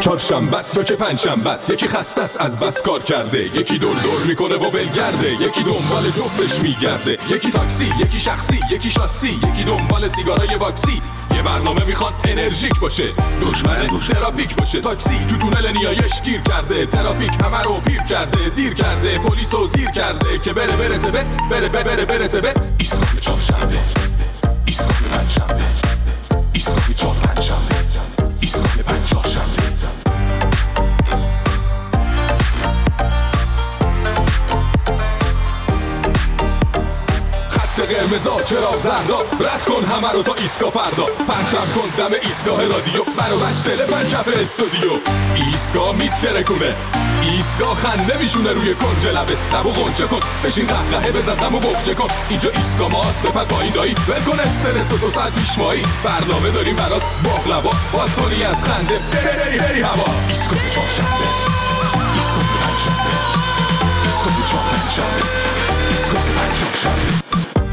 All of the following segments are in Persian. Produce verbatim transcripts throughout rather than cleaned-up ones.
چهارشنبه است یا که پنجشنبه است، یکی خسته است از بس کار کرده، یکی دور دور میکنه و ولگرده، یکی دنبال جفتش میگرده، یکی تاکسی، یکی شخصی، یکی شاسی، یکی دنبال سیگارای باکسی. یه برنامه میخوان انرژیک باشه، دشمن ترافیک باشه. تاکسی تو تونل نیایش گیر کرده، ترافیک همه رو پیر کرده، دیر کرده، پلیسو زیر کرده که بره برسه به بره بره بره برسه به ایستگاه چهارشنبه، ایستگاه پنجشنبه، ایستگاه چهار پنجشنبه، ایستگاه پنج چهارشنبه. قرمزا چرا زردا، رد کن همه رو تا ایستگاه فردا، پرچم کن دم ایستگاه رادیو، برو بچ دل پنجف استودیو. ایستگاه میترکونه، ایستگاه خنده میشونه روی کنج لبه، لبو غنچه کن، بشین قهقهه بزن غمو بخچه کن. اینجا ایستگاه ماست، بپر پایین دایی، ول کن استرس و دو ساعت پیش مایی. برنامه داریم برات باقلوا، باز کنی از خنده بری بری بری هوا. ایستگاه چهارشنبه، ایستگاه پنجشنبه، ایستگاه چهار پنجشنبه، ایستگاه پنج چهارشنبه.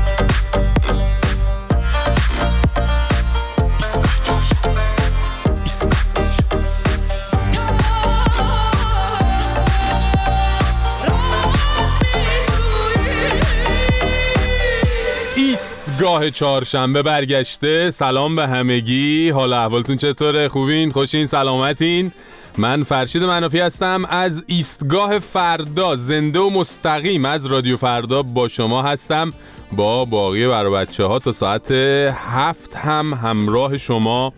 گاه چهارشنبه برگشته. سلام به همگی، حال احوالتون چطوره؟ خوبین؟ خوشین؟ سلامتین؟ من فرشید منافی هستم از ایستگاه فردا، زنده و مستقیم از رادیو فردا با شما هستم، با باقی برا بچه ها تا ساعت هفت هم همراه شما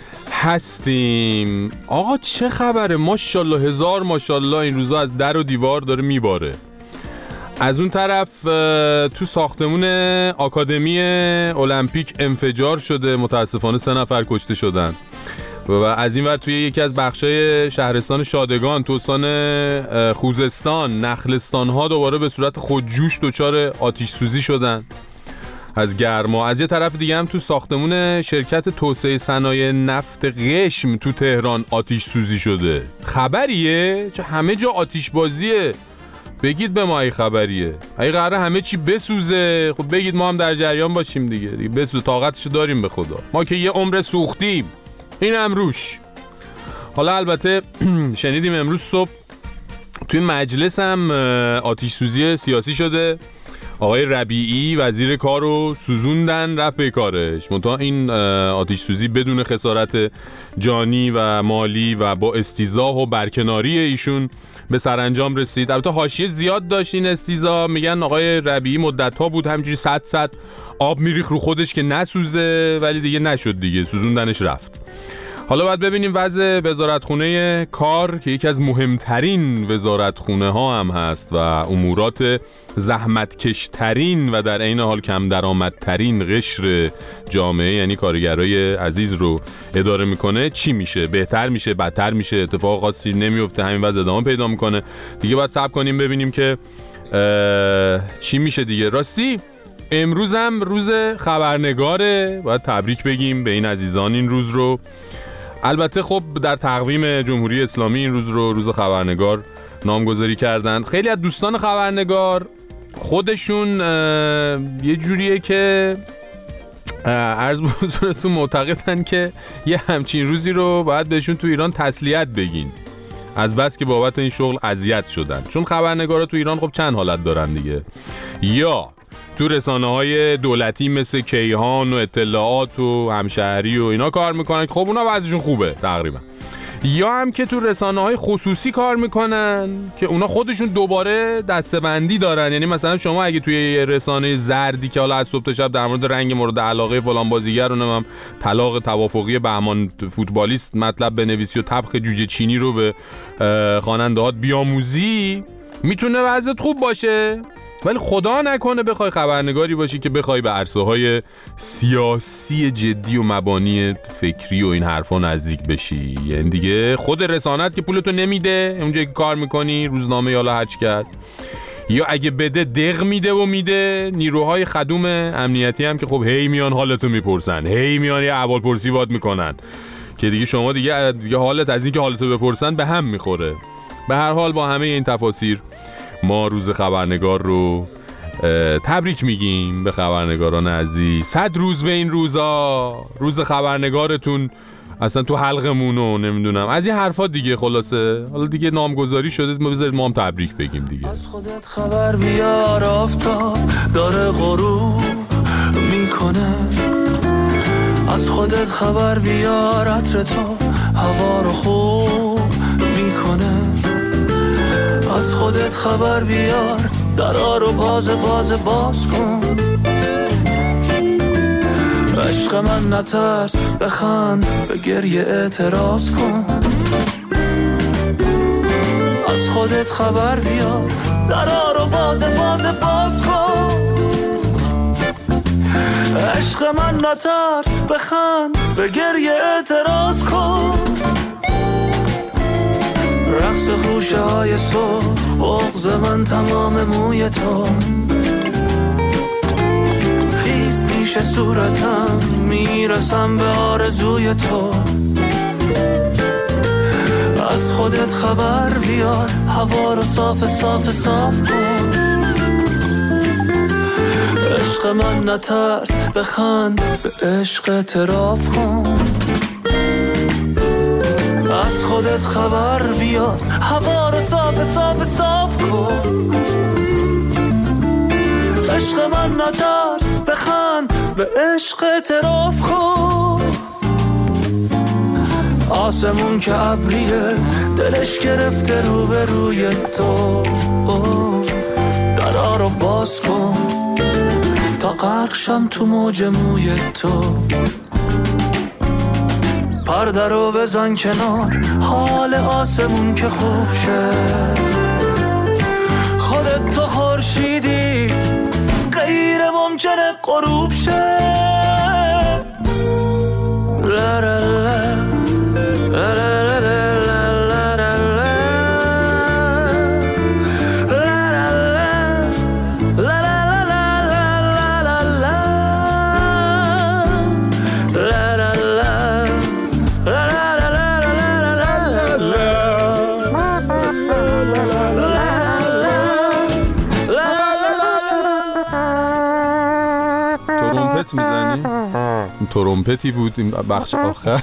هستیم. آقا چه خبره؟ ماشاءالله هزار ماشاءالله این روزا از در و دیوار داره میباره. از اون طرف تو ساختمون آکادمی المپیک انفجار شده، متاسفانه سه نفر کشته شدن و از این ور توی یکی از بخشای شهرستان شادگان تو استان خوزستان نخلستان ها دوباره به صورت خودجوش دچار آتش سوزی شدن از گرما. از یه طرف دیگه هم تو ساختمون شرکت توسعه صنایع نفت قشم تو تهران آتش سوزی شده. خبریه؟ چه همه جا آتش بازیه؟ بگید به ما ای خبریه. اگه قراره همه چی بسوزه خب بگید ما هم در جریان باشیم دیگه. دیگه بسوزه، طاقتشو داریم به خدا. ما که یه عمر سوختیم، این هم روش. حالا البته شنیدیم امروز صبح توی مجلس هم آتش سوزی سیاسی شده. آقای ربیعی وزیر کارو سوزوندن، رفت به کارش. منتها این آتش سوزی بدون خسارت جانی و مالی و با استیضاح و برکناری ایشون به سرانجام رسید. البته حاشیه زیاد داشت این استیضاح. میگن آقای ربیعی مدت‌ها بود همینجوری صد صد آب میریخ رو خودش که نسوزه، ولی دیگه نشد دیگه، سوزوندنش رفت. حالا باید ببینیم وضع وزارتخونه کار که یکی از مهمترین وزارتخونه ها هم هست و امورات زحمتکشترین و در عین حال کم درآمدترین قشر جامعه یعنی کارگرای عزیز رو اداره میکنه چی میشه؟ بهتر میشه؟ بدتر میشه؟ اتفاق خاصی نمیفته، همین وضع ادامه پیدا میکنه دیگه. باید صبر کنیم ببینیم که چی میشه دیگه. راستی امروز هم روز خبرنگاره، باید تبریک بگیم به این عزیزان این روز رو. البته خب در تقویم جمهوری اسلامی این روز رو روز خبرنگار نامگذاری کردن. خیلی از دوستان خبرنگار خودشون یه جوریه که عرض به حضورتون معتقدن که یه همچین روزی رو باید بهشون تو ایران تسلیت بگین، از بس که بابت این شغل اذیت شدن. چون خبرنگارا تو ایران خب چند حالت دارن دیگه، یا تو رسانه‌های دولتی مثل کیهان و اطلاعات و همشهری و اینا کار میکنن که خب اونا وضعشون خوبه تقریبا، یا هم که تو رسانه‌های خصوصی کار میکنن که اونا خودشون دوباره دسته‌بندی دارن. یعنی مثلا شما اگه توی رسانه زردی که حالا از صبح تا شب در مورد رنگ مورد علاقه فلان بازیگر رو نمیم طلاق توافقی بهمان فوتبالیست مطلب بنویسی و طبخ جوجه چینی رو به خواننده‌هات بیاموزی، میتونه وضعیت خوب باشه. ولی خدا نکنه بخوای خبرنگاری باشی که بخوای به عرصه‌های سیاسی جدی و مبانی فکری و این حرفا نزدیک بشی. یعنی دیگه خود رسانت که پولتو نمیده اونجایی که کار میکنی، روزنامه یا هر چی که هست، یا اگه بده دق میده و میده. نیروهای خدوم امنیتی هم که خب هی میان حالتو میپرسن، هی میان یه احوالپرسی باد میکنن که دیگه شما دیگه دیگه حالت از این که حالتو بپرسن به هم میخوره. به هر حال با همه این تفاسیر ما روز خبرنگار رو تبریک میگیم به خبرنگاران عزیز. صد روز به این روزا، روز خبرنگارتون اصلا تو حلقمونو نمیدونم از این حرفا دیگه. خلاصه حالا دیگه نامگذاری شده، ما بذارید ما هم تبریک بگیم دیگه. از خودت خبر بیار، آفتاب داره غروب میکنه. از خودت خبر بیار، عطر تو هوا رو خوب میکنه. از خودت خبر بیار، درا رو باز باز باز کن. عشق من نترس، بخند، به گریه اعتراض کن. از خودت خبر بیار، درا رو باز باز باز کن. عشق من نترس، بخند، به گریه اعتراض کن. رقص خوشه های سرخ، بغض من تمام موی تو. خیز پیش صورتم، میرسم به آرزوی تو. از خودت خبر بیار، هوا رو صاف صاف صاف کن. عشق من نترس، بخند، به عشق اعتراف کن. از خودت خبر بیار، هوا رو صاف صاف صاف کن. عشق من نترس، بخند، به عشق اعتراف کن. آسمون که ابریه، دلش گرفته رو به روی تو. درا رو باز کن تا غرق شم تو موج موی تو. پرده رو بزن کنار، حال آسمون که خوب شه. خودت تو خورشیدی، غیر ممکنه غروب شه. لا لا لا لا لا لا لا لا میزنی؟ ترومپتی بود این بخش آخر.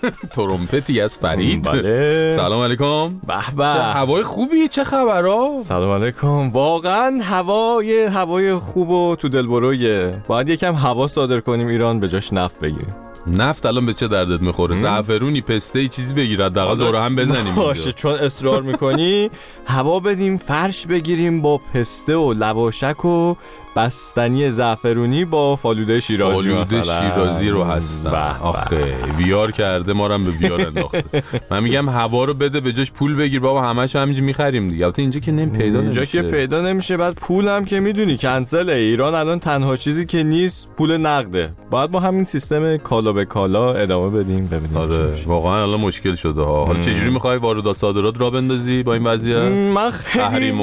ترومپتی از فرید. بله. سلام علیکم. به به. هوای خوبی، چه خبرها؟ سلام علیکم. واقعا هوای هوای خوب و تو دلبرویه. باید یکم هوا صادر کنیم ایران، به جاش نفت بگیریم. نفت الان به چه دردت میخوره؟ زعفرونی، پسته، چیزی بگیر حداقل دور هم بزنیم. باشه، چون اصرار میکنی هوا بدیم، فرش بگیریم با پسته و لواشک و بستنی زعفرونی با فالوده شیرازی. فالوده شیرازی رو هستم. آخه ویار کرده، ما رو هم به ویار انداخته. من میگم هوا رو بده، به جاش پول بگیر بابا، همش همینجا میخریم دیگه. البته اینجا که نمی پیدا نمیشه. اینجا که پیدا نمیشه، بعد پول هم که میدونی کنسله. ایران الان تنها چیزی که نیست پول نقده. باید با همین سیستم کالا به کالا ادامه بدیم ببینیم. آره واقعا الان مشکل شده ها. حالا چه جوری میخوای واردات صادرات را بندازی با این وضعیت؟ من خیلی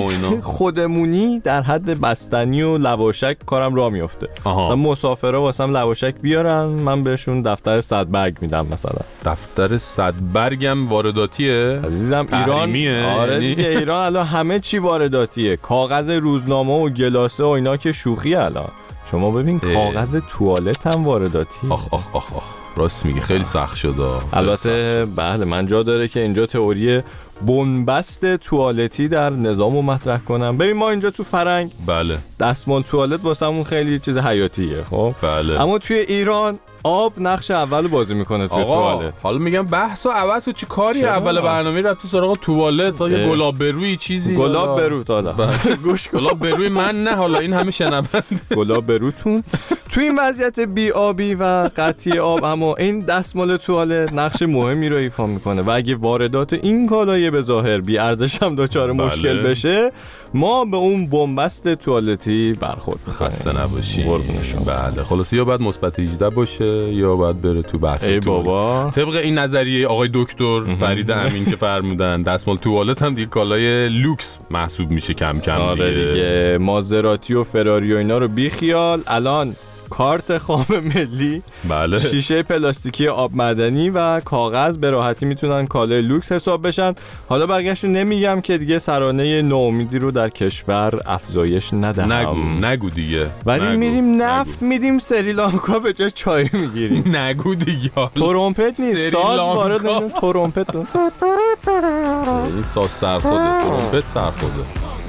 خودمونی در حد بستنی و لواشک کارم راه میفته. مثلا مسافرا واسم لواشک بیارن، من بهشون دفتر صد برگ میدم. مثلا دفتر صد برگم وارداتیه عزیزم. ایران آره دیگه، ایران الان همه چی وارداتیه. کاغذ روزنامه و گلاسه و اینا که شوخی. الان شما ببین کاغذ توالت هم وارداتی. آخ آخ آخ آخ راست میگه، خیلی سخت شده. البته بله، من جا داره که اینجا تئوری بنبست توالتی در نظامو مطرح کنم. ببین ما اینجا تو فرنگ بله دستمال توالت واسمون خیلی چیز حیاتیه، خب بله. اما توی ایران آب نقش اول بازی میکنه توی توالت. حالا میگم بحث و عوض و چی کاری؟ اول برنامه رفتی سراغ توالت، یه گلاب بروی چیزی. گلاب برو دادا گوش گلاب بروی من نه، حالا این همه شنوند گلاب بروتون توی این وضعیت بی آبی و قطعی آب، اما این دستمال توالت نقش مهمی رو ایفا میکنه و اگه واردات این کالای به ظاهر بی ارزش هم دچار بله. مشکل بشه، ما به اون بنبست توالتی برخورد میکنیم. خسته نباشی. قربون شما. بله خلاص یا باید مثبت هجده باشه یا باید بره تو بحث ای بابا. طبق این نظریه آقای دکتر فرید امین که فرمودن دستمال توالت هم دیگه کالای لوکس محسوب میشه کم کم. آره دیگه، مازراتی و فراری و اینا رو بی خیال. الان کارت خام ملی، بله. شیشه پلاستیکی آب معدنی و کاغذ به راحتی میتونن کالای لوکس حساب بشن. حالا بقیه‌شو نمیگم که دیگه سرانه ناامیدی رو در کشور افزایش ندهم. نگو نگو دیگه. ولی نگو. میریم نفت نگو. میدیم سریلانکا به جای چای میگیریم. نگو دیگه. ترومپت نیست، ساز وارد نشون. ترومپت این ساز سرخوده، ترومپت سرخوده.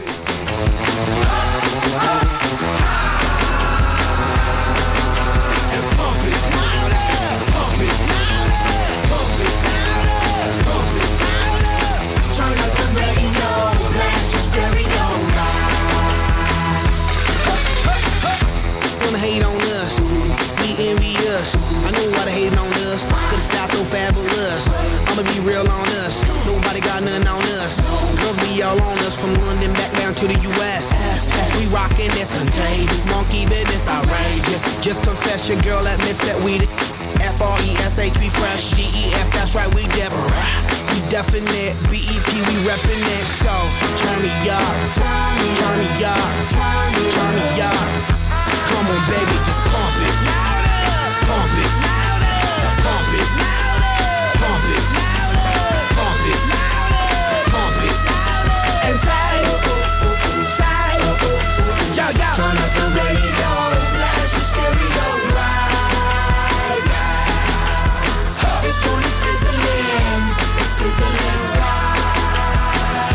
Hate on us, we envy us. I know why they hating on us, cause the style so fabulous. I'ma be real on us, nobody got nothing on us. Girls be all on us, from London back down to the U S We rockin' this contagious, monkey business outrageous. Just confess your girl admits that we the F R E S H, we fresh. G E F, that's right, we different. We definite, B E P, we reppin' it. So, turn me up, turn me up, turn me up. Come on, baby, just pump it, pump it, pump it, pump it, pump it, pump it, and say, say, yo, yo. Turn up the radio, blast the stereo right now. This joint is sizzling, it's sizzling right.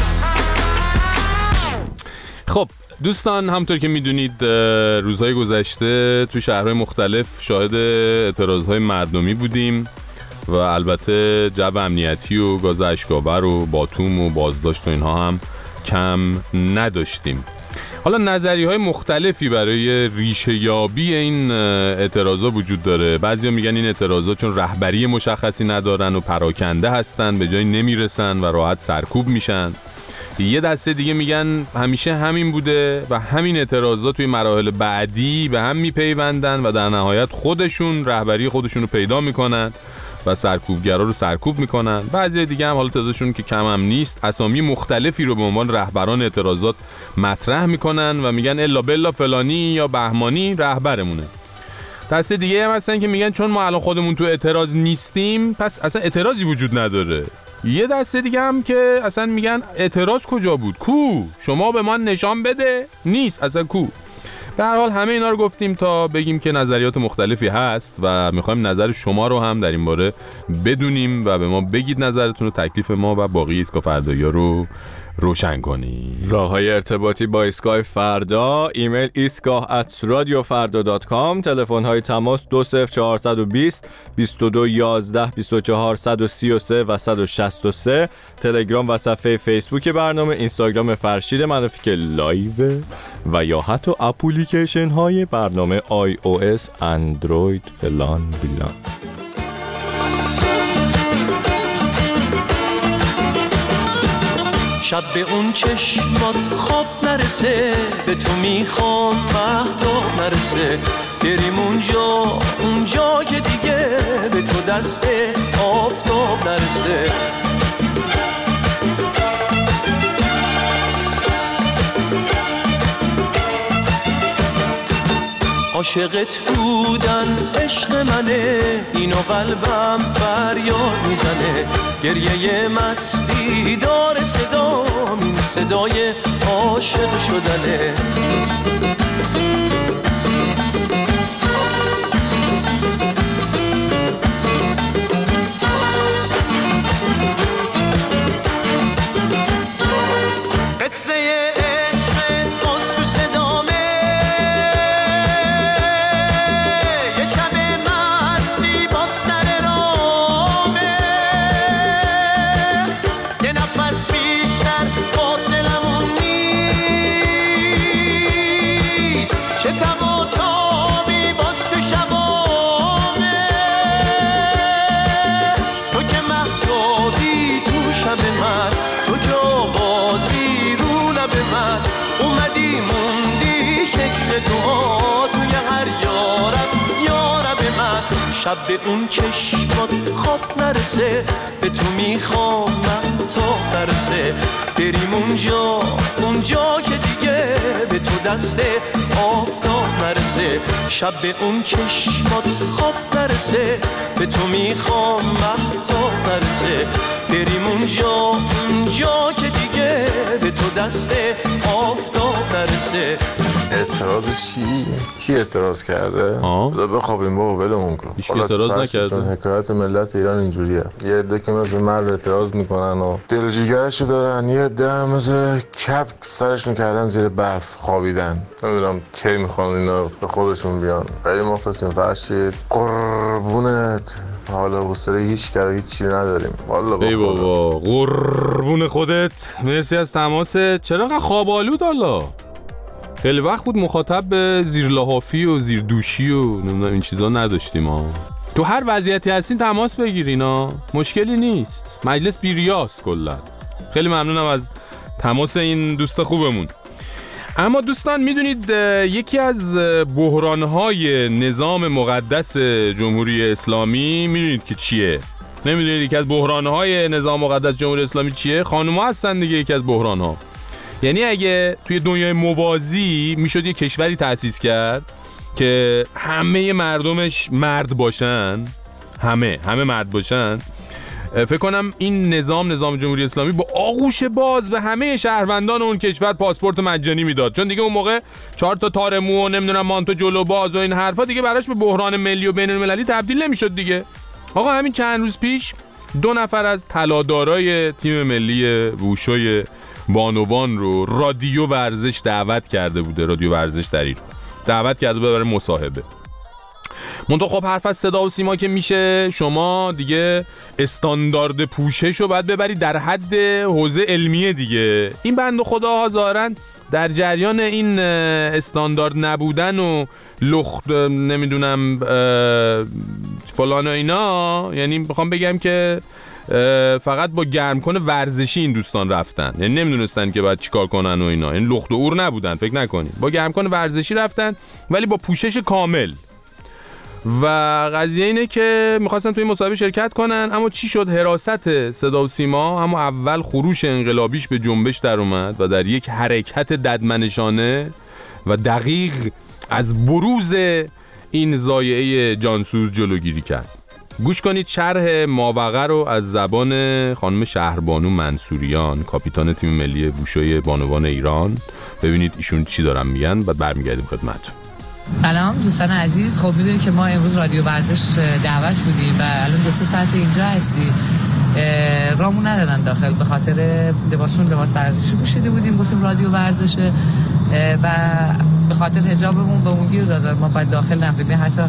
خب دوستان، همونطور که میدونید روزهای گذشته تو شهرهای مختلف شاهد اعتراضهای مردمی بودیم و البته جو امنیتی و گاز اشک‌آور و باتوم و بازداشت و اینها هم کم نداشتیم. حالا نظریه‌های مختلفی برای ریشه یابی این اعتراضا وجود داره. بعضیا میگن این اعتراضا چون رهبری مشخصی ندارن و پراکنده هستن به جای نمیرسن و راحت سرکوب میشن. یه دسته دیگه میگن همیشه همین بوده و همین اعتراضات توی مراحل بعدی به هم میپیوندن و در نهایت خودشون رهبری خودشون رو پیدا میکنن و سرکوبگرا رو سرکوب میکنن. بعضی دیگه هم حالا تعدادشون که کم هم نیست اسامی مختلفی رو به عنوان رهبران اعتراضات مطرح میکنن و میگن الا بلا فلانی یا بهمانی رهبرمونه. دسته دیگه هم هستن که میگن چون ما الان خودمون تو اعتراض نیستیم پس اصلا اعتراضی وجود نداره. یه دسته دیگه هم که اصلا میگن اعتراض کجا بود؟ کو؟ شما به ما نشان بده؟ نیست اصلا کو؟ به هر حال همه اینا رو گفتیم تا بگیم که نظریات مختلفی هست و میخوایم نظر شما رو هم در این باره بدونیم و به ما بگید نظرتون رو. تکلیف ما و باقی ایستگاه فردایا رو روشن کنید. راههای ارتباطی با ایستگاه فردا: ایمیل ایستگاه ات رادیو فردا دات کام، تلفن های تماس دو صفر چهار دو صفر بیست و دو یازده بیست و چهار صد و سی و سه و صد و شصت و سه، تلگرام و صفحه فیسبوک برنامه، اینستاگرام فرشید منافی که لایو و یا حتی اپلیکیشن های برنامه آی او اس، اندروید، فلان بیلان. شب به اون چشمات خواب نرسه، به تو میخوام مهتاب نرسه، بریم اونجا اونجا که دیگه به تو دست آفتاب نرسه. عاشقت بودن عشق منه، اینو قلبم فریاد میزنه، گریه مستی داره صدام، این صدای عاشق شدنه. قصه شب به اون چشمات خواب نرسه، به تو میخوام من تا نرسه، بریم اونجا اونجا که دیگه به تو دست آفتاب نرسه، شب به اون چشمات خواب نرسه، به تو میخوام مهتاب نرسه، بریم اونجا اونجا که دیگه به تو دست آفتاب نرسه. اعتراض چی؟ کی اعتراض کرده؟ بذار بخوابیم بابا ولمون کن. هیچ اعتراض نکرده. چون حکایت ملت ایران اینجوریه. یه عده که مثل مرد اعتراض میکنن و دل و جیگرشو دارن، یه عده هم مثل کپ سرشون کردن زیر برف خوابیدن. نمیدونم کی میخوان اینا به خودشون بیان. خیلی مخلصیم فرشید. قربونت. حالا حوصله هیچ کار هیچ چیزی نداریم. والله ای بابا قربون خودت. مرسی از تماست. چرا خواب آلود حالا؟ خیلی وقت بود مخاطب به زیر لحافی و زیر دوشی و نمیدونم این چیزا نداشتیم ها. تو هر وضعیتی هستین تماس بگیرین ها، مشکلی نیست. مجلس بیریاست کلا. خیلی ممنونم از تماس این دوست خوبمون. اما دوستان میدونید یکی از بحران‌های نظام مقدس جمهوری اسلامی میدونید که چیه؟ نمیدونید یکی از بحران‌های نظام مقدس جمهوری اسلامی چیه؟ خانوما هستن دیگه. یکی از بحران‌ها، یعنی اگه توی دنیای موازی میشد یه کشوری تأسیس کرد که همه مردمش مرد باشن، همه همه مرد باشن، فکر کنم این نظام نظام جمهوری اسلامی با آغوش باز به همه شهروندان اون کشور پاسپورت مجانی میداد، چون دیگه اون موقع چهار تا تار مو و نمیدونم مانتو جلو باز و این حرفا دیگه براش به بحران ملی و بین المللی تبدیل نمیشد دیگه. آقا همین چند روز پیش دو نفر از طلادارای تیم ملی ووشوی بانوان رو رادیو ورزش دعوت کرده بوده، رادیو ورزش در ایران دعوت کرده بوده برای مصاحبه. منتها خب حرف از صدا و سیما که میشه، شما دیگه استاندارد پوشش رو باید ببری در حد حوزه علمیه دیگه. این بند خداها ظاهرن در جریان این استاندارد نبودن و لخت نمیدونم فلان و اینا، یعنی میخوام بگم که فقط با گرمکن ورزشی این دوستان رفتن، یعنی نمیدونستن که باید چیکار کنن و اینا، یعنی لخت و اور نبودن، فکر نکنید با گرمکن ورزشی رفتن ولی با پوشش کامل. و قضیه اینه که میخواستن توی مصاحبه شرکت کنن، اما چی شد؟ حراست صدا و سیما اما اول خروش انقلابیش به جنبش در اومد و در یک حرکت ددمنشانه و دقیق از بروز این ضایعه جانسوز جلوگیری کرد. گوش کنید شرح ماوقع رو از زبان خانم شهربانو منصوریان، کاپیتان تیم ملی ووشوی بانوان ایران. ببینید ایشون چی دارن میگن، بعد برمیگردیم خدمتتون. سلام دوستان عزیز. خب میدونید که ما امروز رادیو ورزش دعوت بودیم و الان دو سه ساعت اینجا هستیم. رامون ندادن داخل به خاطر لباسشون لباس ورزشی پوشیده بودیم، گفتیم رادیو ورزشه و به خاطر حجابمون به اون گیر دادن، ما باید داخل نرفتیم. حتی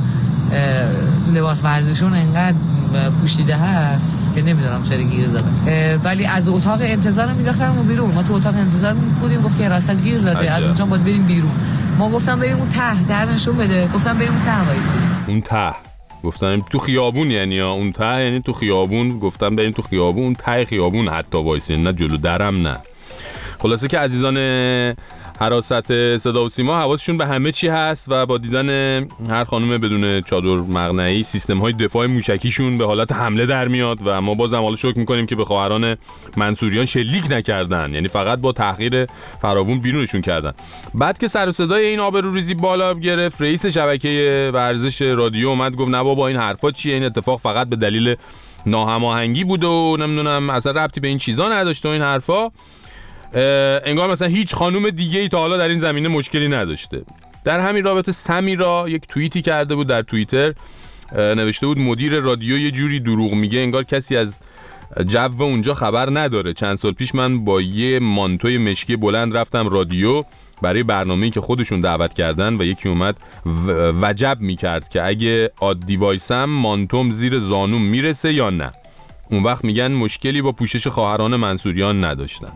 لباس ورزشون انقدر پوشیده هست که نمیدونم چرا گیر دادن، ولی از اتاق انتظار می‌داختن بیرون. ما تو اتاق انتظار بودیم، گفت که راست گیر داده، از اونجا باید بریم بیرون. ما گفتم بریم اون ته ته نشون بده، گفتم بریم اون ته وایسیم. اون ته گفتن تو خیابون، یعنی اون ته یعنی تو خیابون، گفتم بریم تو خیابون، اون ته خیابون حتی وایسیم، نه جلو درم نه. خلاصه که عزیزان حراست صدا و سیما حواسشون به همه چی هست و با دیدن هر خانم بدون چادر مقنعی سیستم های دفاع موشکیشون به حالت حمله در میاد و ما بازم حالا شکر میکنیم که به خواهران منصوریان شلیک نکردن، یعنی فقط با تحقیر فراوون بیرونشون کردن. بعد که سر و صدای این آبروریزی بالا گرفت، رئیس شبکه ورزش رادیو اومد گفت نه بابا این حرفا چیه، این اتفاق فقط به دلیل ناهماهنگی بود و نمیدونم اصلا ربطی به این چیزا نداشته و این حرفا. انگار مثلا هیچ خانوم دیگه ای تا حالا در این زمینه مشکلی نداشته. در همین رابطه سمیرا یک توییتی کرده بود در توییتر، نوشته بود مدیر رادیو یه جوری دروغ میگه انگار کسی از جو اونجا خبر نداره. چند سال پیش من با یه مانتوی مشکی بلند رفتم رادیو برای برنامه‌ای که خودشون دعوت کردن و یکی اومد وجب میکرد که اگه عادی وایسم مانتوم زیر زانوم میرسه یا نه. اون وقت میگن مشکلی با پوشش خواهران منصوریان نداشتن.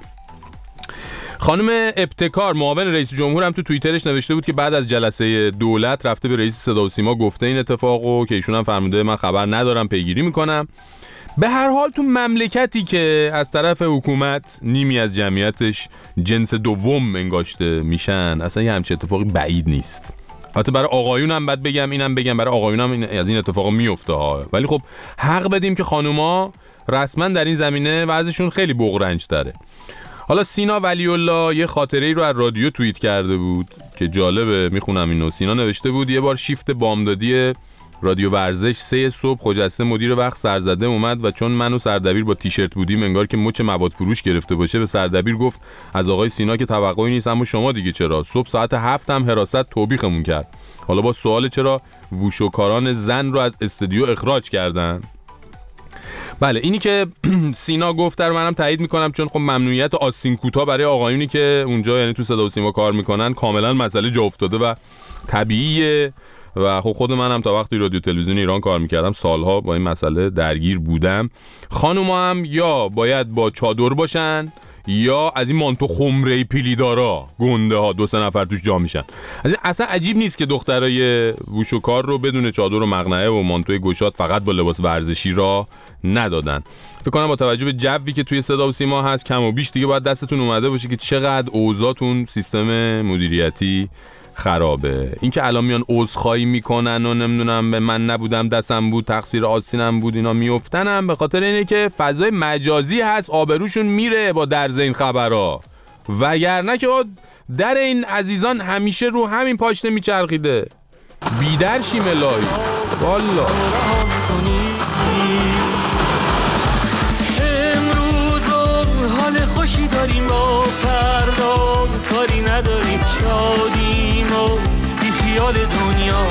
خانم ابتکار معاون رئیس جمهور هم تو توییترش نوشته بود که بعد از جلسه دولت رفته به رئیس صدا و سیما گفته این اتفاقو که ایشون هم فرموده من خبر ندارم، پیگیری میکنم. به هر حال تو مملکتی که از طرف حکومت نیمی از جمعیتش جنس دوم انگاشته میشن، اصلا یه همچین اتفاقی بعید نیست. حتی برای آقایون هم بعد بگم اینم بگم برای آقایون هم از این اتفاقا میفته ها، ولی خب حق بدیم که خانوما رسما در این زمینه وضعشون خیلی بغرنج داره. حالا سینا ولی الله یه خاطره‌ای رو از رادیو توییت کرده بود که جالبه، میخونم اینو. سینا نوشته بود یه بار شیفت بامدادی رادیو ورزش سه صبح خجسته مدیر وقت سرزده اومد و چون من و سردبیر با تیشرت بودیم انگار که مچ مواد فروش گرفته باشه به سردبیر گفت از آقای سینا که توقعی نیست، اما شما دیگه چرا؟ صبح ساعت هفت هم حراست توبیخمون کرد. حالا با سوال چرا ووشوکاران زن رو از استودیو اخراج کردن؟ بله اینی که سینا گفت رو منم تایید میکنم، چون خب ممنوعیت آستین کوتاه برای آقایونی که اونجا یعنی تو صدا و سیما کار میکنن کاملا مسئله جا افتاده و طبیعیه و خب خود منم تا وقتی رادیو تلویزیون ایران کار میکردم سالها با این مسئله درگیر بودم. خانوما هم یا باید با چادر باشن یا از این مانتو خمره پیلیدارا گنده ها دو سه نفر توش جا میشن. اصلا عجیب نیست که دخترای ووشوکار رو بدون چادر و مقنعه و مانتوی گشاد فقط با لباس ورزشی را ندادن. فکر کنم با توجه به جوی که توی صدا و سیما هست کم و بیش دیگه باید دستتون اومده باشه که چقدر اوضاعتون سیستم مدیریتی خرابه. این که الان میان عذرخواهی میکنن و نمیدونم به من نبودم دستم بود تقصیر آستینم بود اینا میافتنم به خاطر اینه که فضای مجازی هست، آبروشون میره با درز این خبرها، وگرنه که در این عزیزان همیشه رو همین پاشنه میچرخیده. بیدر شیم الهی والله. امروز حال خوشی داریم و فردا کاری نداریم، شادیم و بی خیال دنیا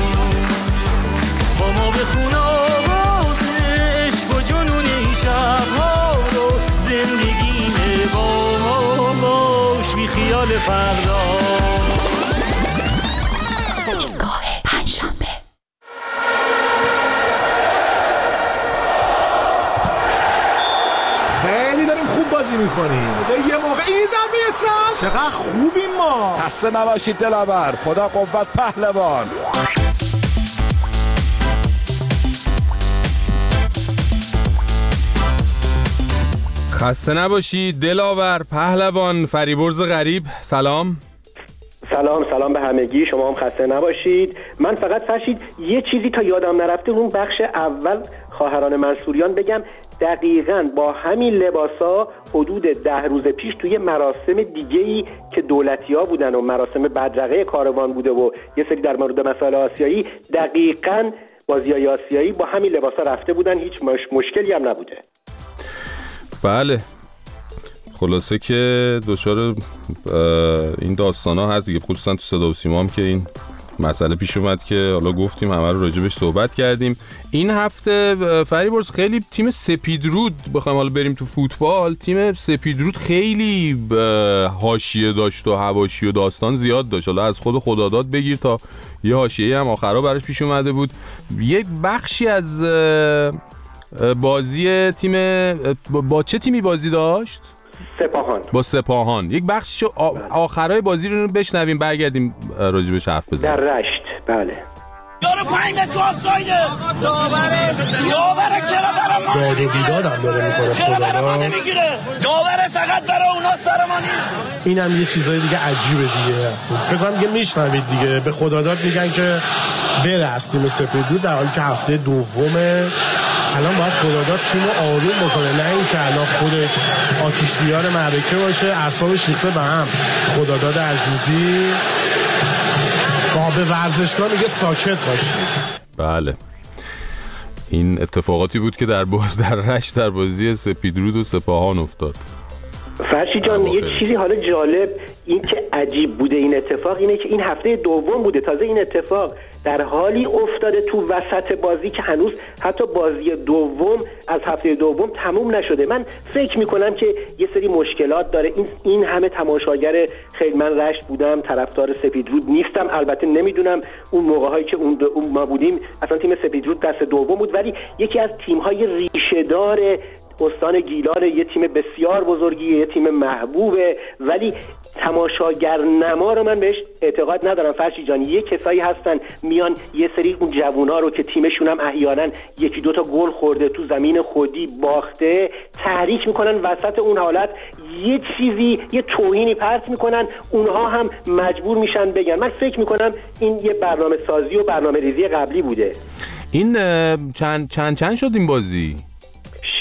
با ما بخون آواز عشق و جنون این شبها رو، زندگیمه با باش بی خیال فردا. ایستگاه پنجشنبه. خیلی داریم خوب بازی میکنیم. یه موقع این زمین سر چقدر خوبیم ما. خسته نباشید دلاور، خدا قوت پهلوان. خسته نباشید دلاور پهلوان. فریبرز غریب سلام. سلام سلام به همگی، شما هم خسته نباشید. من فقط فرشید یه چیزی تا یادم نرفته اون بخش اول خواهران منصوریان بگم، دقیقاً با همین لباسا حدود ده روز پیش توی مراسم دیگه‌ای که دولتی‌ها بودن و مراسم بدرقه کاروان بوده و یه سری در مورد مسائل آسیایی، دقیقاً بازی‌های آسیایی با همین لباسا رفته بودن، هیچ مش... مشکلی هم نبوده. بله خلاصه که دچار این داستانا هست دیگه، خصوصا تو صدا و سیما هم که این مسئله پیش اومد که حالا گفتیم همه رو راجبش صحبت کردیم. این هفته فریبرز خیلی تیم سپیدرود بخوایم حالا بریم تو فوتبال، تیم سپیدرود خیلی حاشیه داشت و حواشی و داستان زیاد داشت. حالا از خود خداداد بگیر تا یه حاشیه هم آخرا براش پیش اومده بود. یک بخشی از بازی تیم با چه تیمی بازی داشت؟ سپاهان. با سپاهان. یک بخش آخرای بازی رو بشنویم برگردیم راجبش حرف بزنیم. در رشت. بله. یارو پنج تو آفسایده. داوره داوره چرا برای ما داد و بیداد هم داره میکنه چرا برای ما نمیگیره؟ داوره فقط برای اوناست برای ما نیست. این هم یه چیزای دیگه عجیبه دیگه. فکر کنم دیگه میشنوید دیگه، به خداداد میگن که بره از تیم سپیدرود در حالی که هفته دومه. الان باید خداداد تیم آروم بکنه، نه این که الان خودش آتش بیار معرکه باشه، اعصابش ریخته به هم. خداداد عزیزی با به ورزشگاه میگه ساکت باشه. بله این اتفاقاتی بود که در باز در رشت در بازی سپیدرود و سپاهان افتاد. فرشی جان یه چیزی حالا جالب این که عجیب بوده این اتفاق اینه که این هفته دوم بوده، تازه این اتفاق در حالی افتاده تو وسط بازی که هنوز حتی بازی دوم از هفته دوم تموم نشده. من فکر میکنم که یه سری مشکلات داره. این این همه تماشاگر خیلی، من رشت بودم، طرفدار سپیدرود نیستم، البته نمیدونم اون موقع‌هایی که اون, اون ما بودیم اصلا تیم سپیدرود دست دوم بود، ولی یکی از تیم‌های ریشه‌دار استان گیلان، یه تیم بسیار بزرگی، یه تیم محبوبه، ولی تماشاگر نما رو من بهش اعتقاد ندارم. فرشی جان یه کسایی هستن میان یه سری اون جوونا رو که تیمشون هم احیانا یکی دوتا گل خورده تو زمین خودی باخته تحریک میکنن، وسط اون حالت یه چیزی یه توهینی پرت میکنن، اونها هم مجبور میشن بگن. من فکر میکنم این یه برنامه سازی و برنامه ریزی قبلی بوده. این چند چند چند شد این بازی؟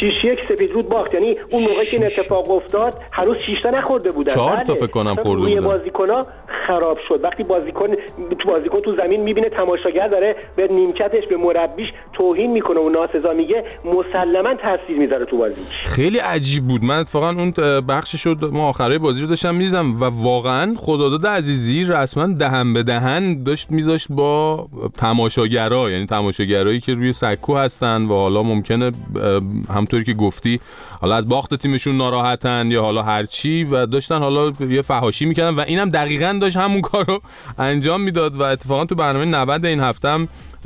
شش یک سپیدرود باخت. یعنی اون موقعی که این اتفاق افتاد هنوز شش تا نخورده بودن. چهار تا فکر کنم خورده بودن. بودن. بازیکن‌ها خراب شد. وقتی بازیکن تو بازیکن تو زمین میبینه تماشاگر داره به نیمکتش به مربیش توهین میکنه و ناسزا میگه، مسلماً تاثیر میذاره تو بازی. خیلی عجیب بود. من اتفاقا اون بخشش رو ما آخرای بازی رو داشتم میدیدم و واقعا خداداد عزیزی رسما دهن به دهن داشت میذاشت با تماشاگرها، یعنی تماشاگرایی که روی سکو هستن و حالا ممکنه همونطوری که گفتی حالا از باخت تیمشون ناراحتن یا حالا هر چی و داشتن حالا یه فحاشی میکردن و اینم دقیقاً داشت همون کارو انجام میداد. و اتفاقا تو برنامه نود این هفتم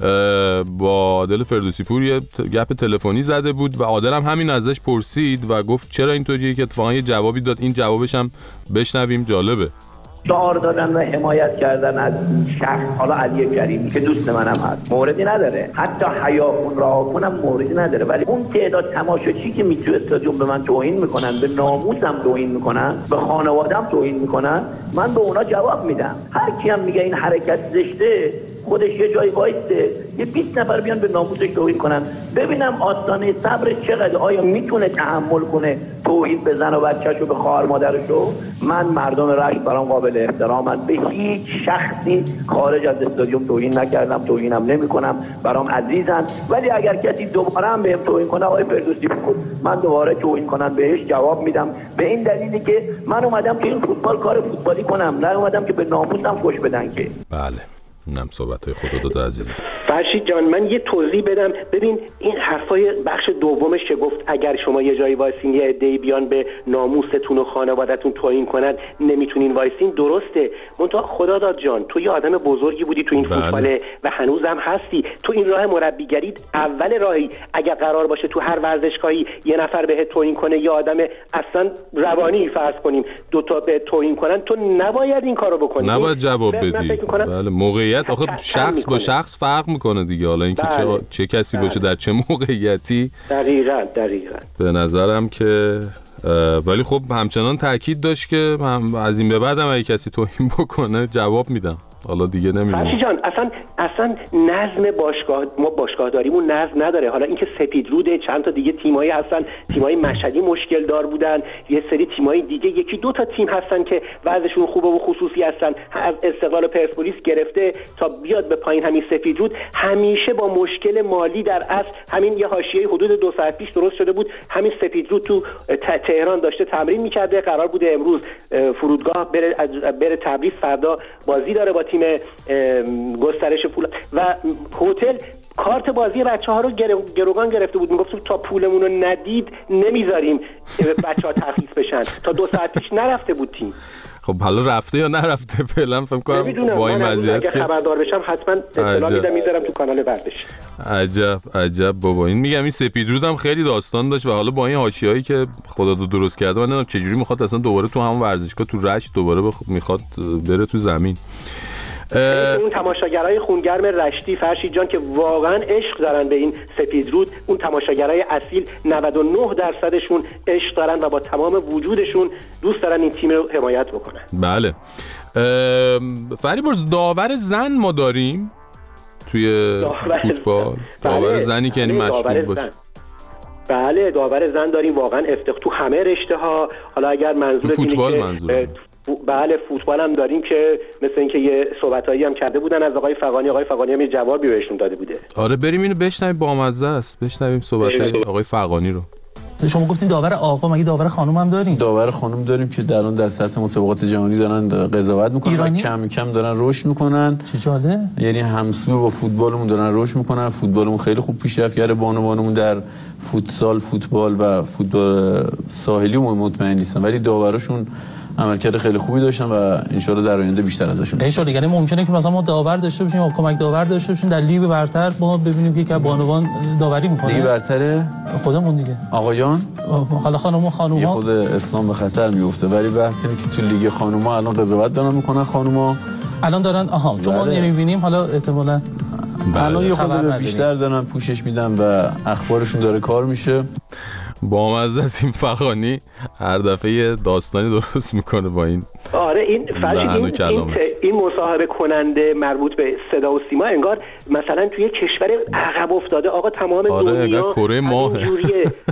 با عادل فردوسی پور یه گپ تلفنی زده بود و عادل هم همین ازش پرسید و گفت چرا اینطوریه، که اتفاقا یه جوابی داد. این جوابش هم بشنویم، جالبه. شعار دادن و حمایت کردن از شخص، حالا علی کریمی که دوست منم هست، موردی نداره. حتی حیاکون راهکونم موردی نداره. ولی اون تعداد تماشاچی که می تو استادیوم به من توهین میکنن، به ناموسم توهین میکنن، به خانواده‌ام توهین میکنن، من به اونا جواب میدم. هر کی هم میگه این حرکت زشته خودش یه جایی وایسته، یه بیست نفر بیان به ناموسش توهین کنن، ببینم آستانه صبر چقدر، آیا میتونه تحمل کنه توهین بزنه و بچه‌شو به خواهر مادرشو. من مردم رشت برام قابل احترامن، به هیچ شخصی خارج از استادیوم توهین نکردم، توهینم نمی‌کنم، برام عزیزن. ولی اگر کسی دوباره هم بهم توهین کنه، آقای فردوسی پور، من دوباره توهین کنم بهش جواب میدم، به این دلیلی که من اومدم که این فوتبال کار فوتبالی کنم، نه اومدم که به ناموسم فوش بدن که. بله، نم صحبت‌های خداداد عزیز. فرشید جان من یه توضیح بدم. ببین این حرفای بخش دومش که گفت اگر شما یه جایی وایسین یه عده‌ای بیان به ناموستون و خانواده‌تون توهین کنن نمیتونین وایسین، درسته. منتها خداداد جان تو یه آدم بزرگی بودی تو این فوتبال و هنوزم هستی. تو این راه مربیگری اول راهی، اگر قرار باشه تو هر ورزشگاهی یه نفر بهت توهین کنه، یه آدم اصلا روانی فرض کنیم دو تا به توهین کنن، تو نباید این کارو بکنی، نباید جواب بدی. بله، موقعیت آخه شخص با شخص فرق میکنه دیگه. حالا اینکه بله. چه, چه کسی بله. باشه در چه موقعیتی، دقیقاً دقیقاً به نظرم که ولی خب همچنان تاکید داشت که هم از این به بعد هم اگه کسی توهین بکنه جواب میدم. حالا دیگه نمیدونم. فرشی جان اصلا اصلا نظم باشگاه، ما باشگاه داریمون نظم نداره. حالا اینکه سپیدروده، چند تا دیگه تیمایی هستن، تیمای مشهدی مشکل دار بودن، یه سری تیمای دیگه یکی دو تا تیم هستن که وضعشون خوبه و خصوصی هستن، از استقلال پرسپولیس گرفته تا بیاد به پایین همین سپیدرود همیشه با مشکل مالی در اصل. همین یه حاشیه حدود دو ساعت پیش درست شده بود، همین سپیدرود تو تهران داشته تمرین می‌کرده، قرار بوده امروز فرودگاه بره بره تبریز، فردا بازی داره با تیم گسترش پول و هتل کارت بازی بچه‌ها رو گروگان گرفته بود. میگفت تا پولمون رو ندید نمیذاریم بچه‌ها ترخیص بشن. تا دو ساعت پیش نرفته بود تیم. خب حالا رفته یا نرفته فعلا فکر کنم با این وضعیت که خبردار بشم حتما اطلاع میدم، میذارم تو کانال ورزش. عجب عجب بابا. این میگم این سپیدرود هم خیلی داستان داشت و حالا با این حاشیه‌ای که خدا دو درست کرده من نمیدونم چه جوری میخواد اصلا دوباره تو همون ورزشگاه تو رشت دوباره بخ... میخواد بره تو زمین. اون تماشاگرای خونگرم رشتی فرشید جان که واقعا عشق دارن به این سپیدرود، اون تماشاگرای اصیل نود و نه درصدشون عشق دارن و با تمام وجودشون دوست دارن این تیم رو حمایت بکنن. بله. فریبرز داور زن ما داریم توی داور فوتبال. داور بله. زنی که یعنی مشغول باشه. بله داور زن داریم، واقعا افتخار تو همه رشته ها. حالا اگر منظور فوتبال منظور بله فوتبال هم داریم که مثل اینکه یه صحبتایی هم کرده بودن از آقای فغانی، آقای فغانی هم یه جوابی بهشون داده بوده. آره بریم اینو بشنویم، بامزه است. بشنویم صحبتای آقای فغانی رو. شما گفتین داور آقا، مگه داور خانم هم داریم؟ داور خانم داریم که در اون در سطح مسابقات جهانی دارن قضاوت میکنن و کم کم دارن رشد میکنن. چه جالب. یعنی همسو با فوتبالمون دارن رشد میکنن. فوتبالمون خیلی خوب پیشرفت کرده. بانوانمون در فوتسال، فوتبال و فوتبال ساحلی مطمئن نیستن، ولی داوراشون عملکرد خیلی خوبی داشتن و ان شاء الله در آینده بیشتر ازشون ان شاء الله. یعنی ممکنه که مثلا ما داور داشته باشیم یا کمک داور داشته باشیم در لیگ برتر، ما ببینیم که یک بانوان داوری میکنه. لیگ برتره خودمون دیگه آقایان، حالا خانم و خانوما خود اسلام به خطر میفته، ولی بحث اینه که تو لیگ خانوما الان قضاوت دارن میکنن. خانوما الان دارن آها چون ما نمیبینیم، حالا احتمالاً الان یه خبر بیشتر دارن پوشش میدن و اخبارشون داره کار میشه. با مزه از این فغانی هر دفعه داستانی درست میکنه با این. آره این فرشید این, این, این مصاحبه کننده مربوط به صدا و سیما انگار مثلا توی کشور عقب افتاده آقا تمام آره دنیا کره ماه اینجوریه.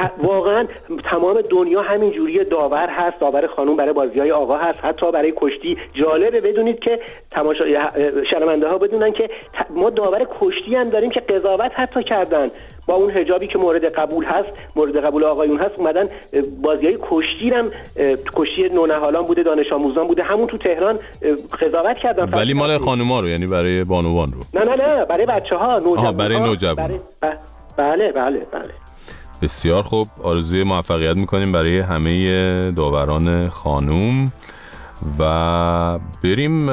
واقعا تمام دنیا همین جوریه. داور هست، داور خانم برای بازی‌های آقا هست، حتی برای کشتی. جالبه بدونید که تماشا شنونده ها بدونن که ما داور کشتی هم داریم که قضاوت حتی کردن با اون حجابی که مورد قبول هست، مورد قبول آقایون هست، اومدن بازی‌های کشتی هم، کشتی نونهالان بوده، دانش آموزان بوده، همون تو تهران قضاوت کردن. ولی مال خانوما رو، یعنی برای بانوان رو؟ نه نه نه برای بچه‌ها، نوجوان‌ها. برای نوجوان. برای... بله بله بله. بسیار خوب، آرزوی موفقیت میکنیم برای همه داوران خانوم و بریم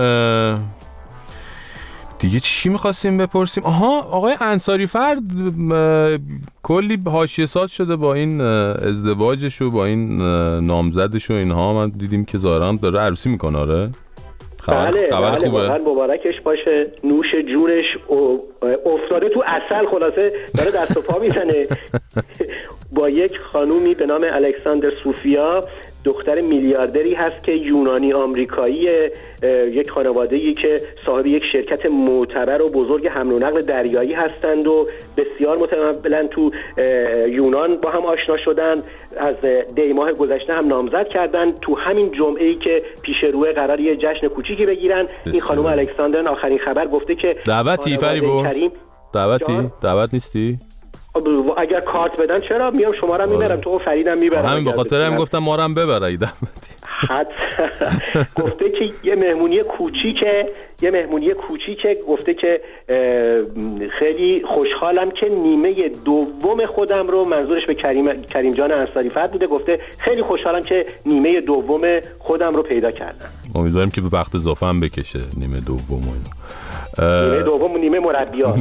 دیگه. چی میخواستیم بپرسیم؟ آها، آقای انصاری فرد کلی حاشیه ساز شده با این ازدواجش و با این نامزدش و اینها. من دیدیم که ظاهرا داره عروسی میکنه. آره خبر بله خبر بله خوبه، مبارکش باشه. نوش جونش افتاده تو عسل، خلاصه داره دست و پا میزنه با یک خانومی به نام الکساندر سوفیا، دختر میلیاردری هست که یونانی آمریکایی، یک خانواده‌ای که صاحب یک شرکت معتبر و بزرگ حمل و نقل دریایی هستند و بسیار متمولن تو یونان با هم آشنا شدن. از دی ماه گذشته هم نامزد کردن. تو همین جمعه‌ای که پیش روی قرار یه جشن کوچیکی بگیرن. بسیار. این خانم الکساندر آخرین خبر گفته که دعوتی فریبو دعوتی دعوت نیستی؟ اگر کارت بدن چرا میام، شما رو میبرم، تو فریدم میبرم. همین به خاطر هم گفتم ما رو هم ببرید دعوتی. گفته که یه مهمونی کوچیکه، یه مهمونی کوچیکه. گفته که خیلی خوشحالم که نیمه دوم خودم رو، منظورش به کریم کریم جان انصاری فرد بوده، گفته خیلی خوشحالم که نیمه دوم خودم رو پیدا کردم. امیدواریم که به وقت اضافه هم بکشه نیمه دوم و اینا. نیمه دوم و نیمه مربیات.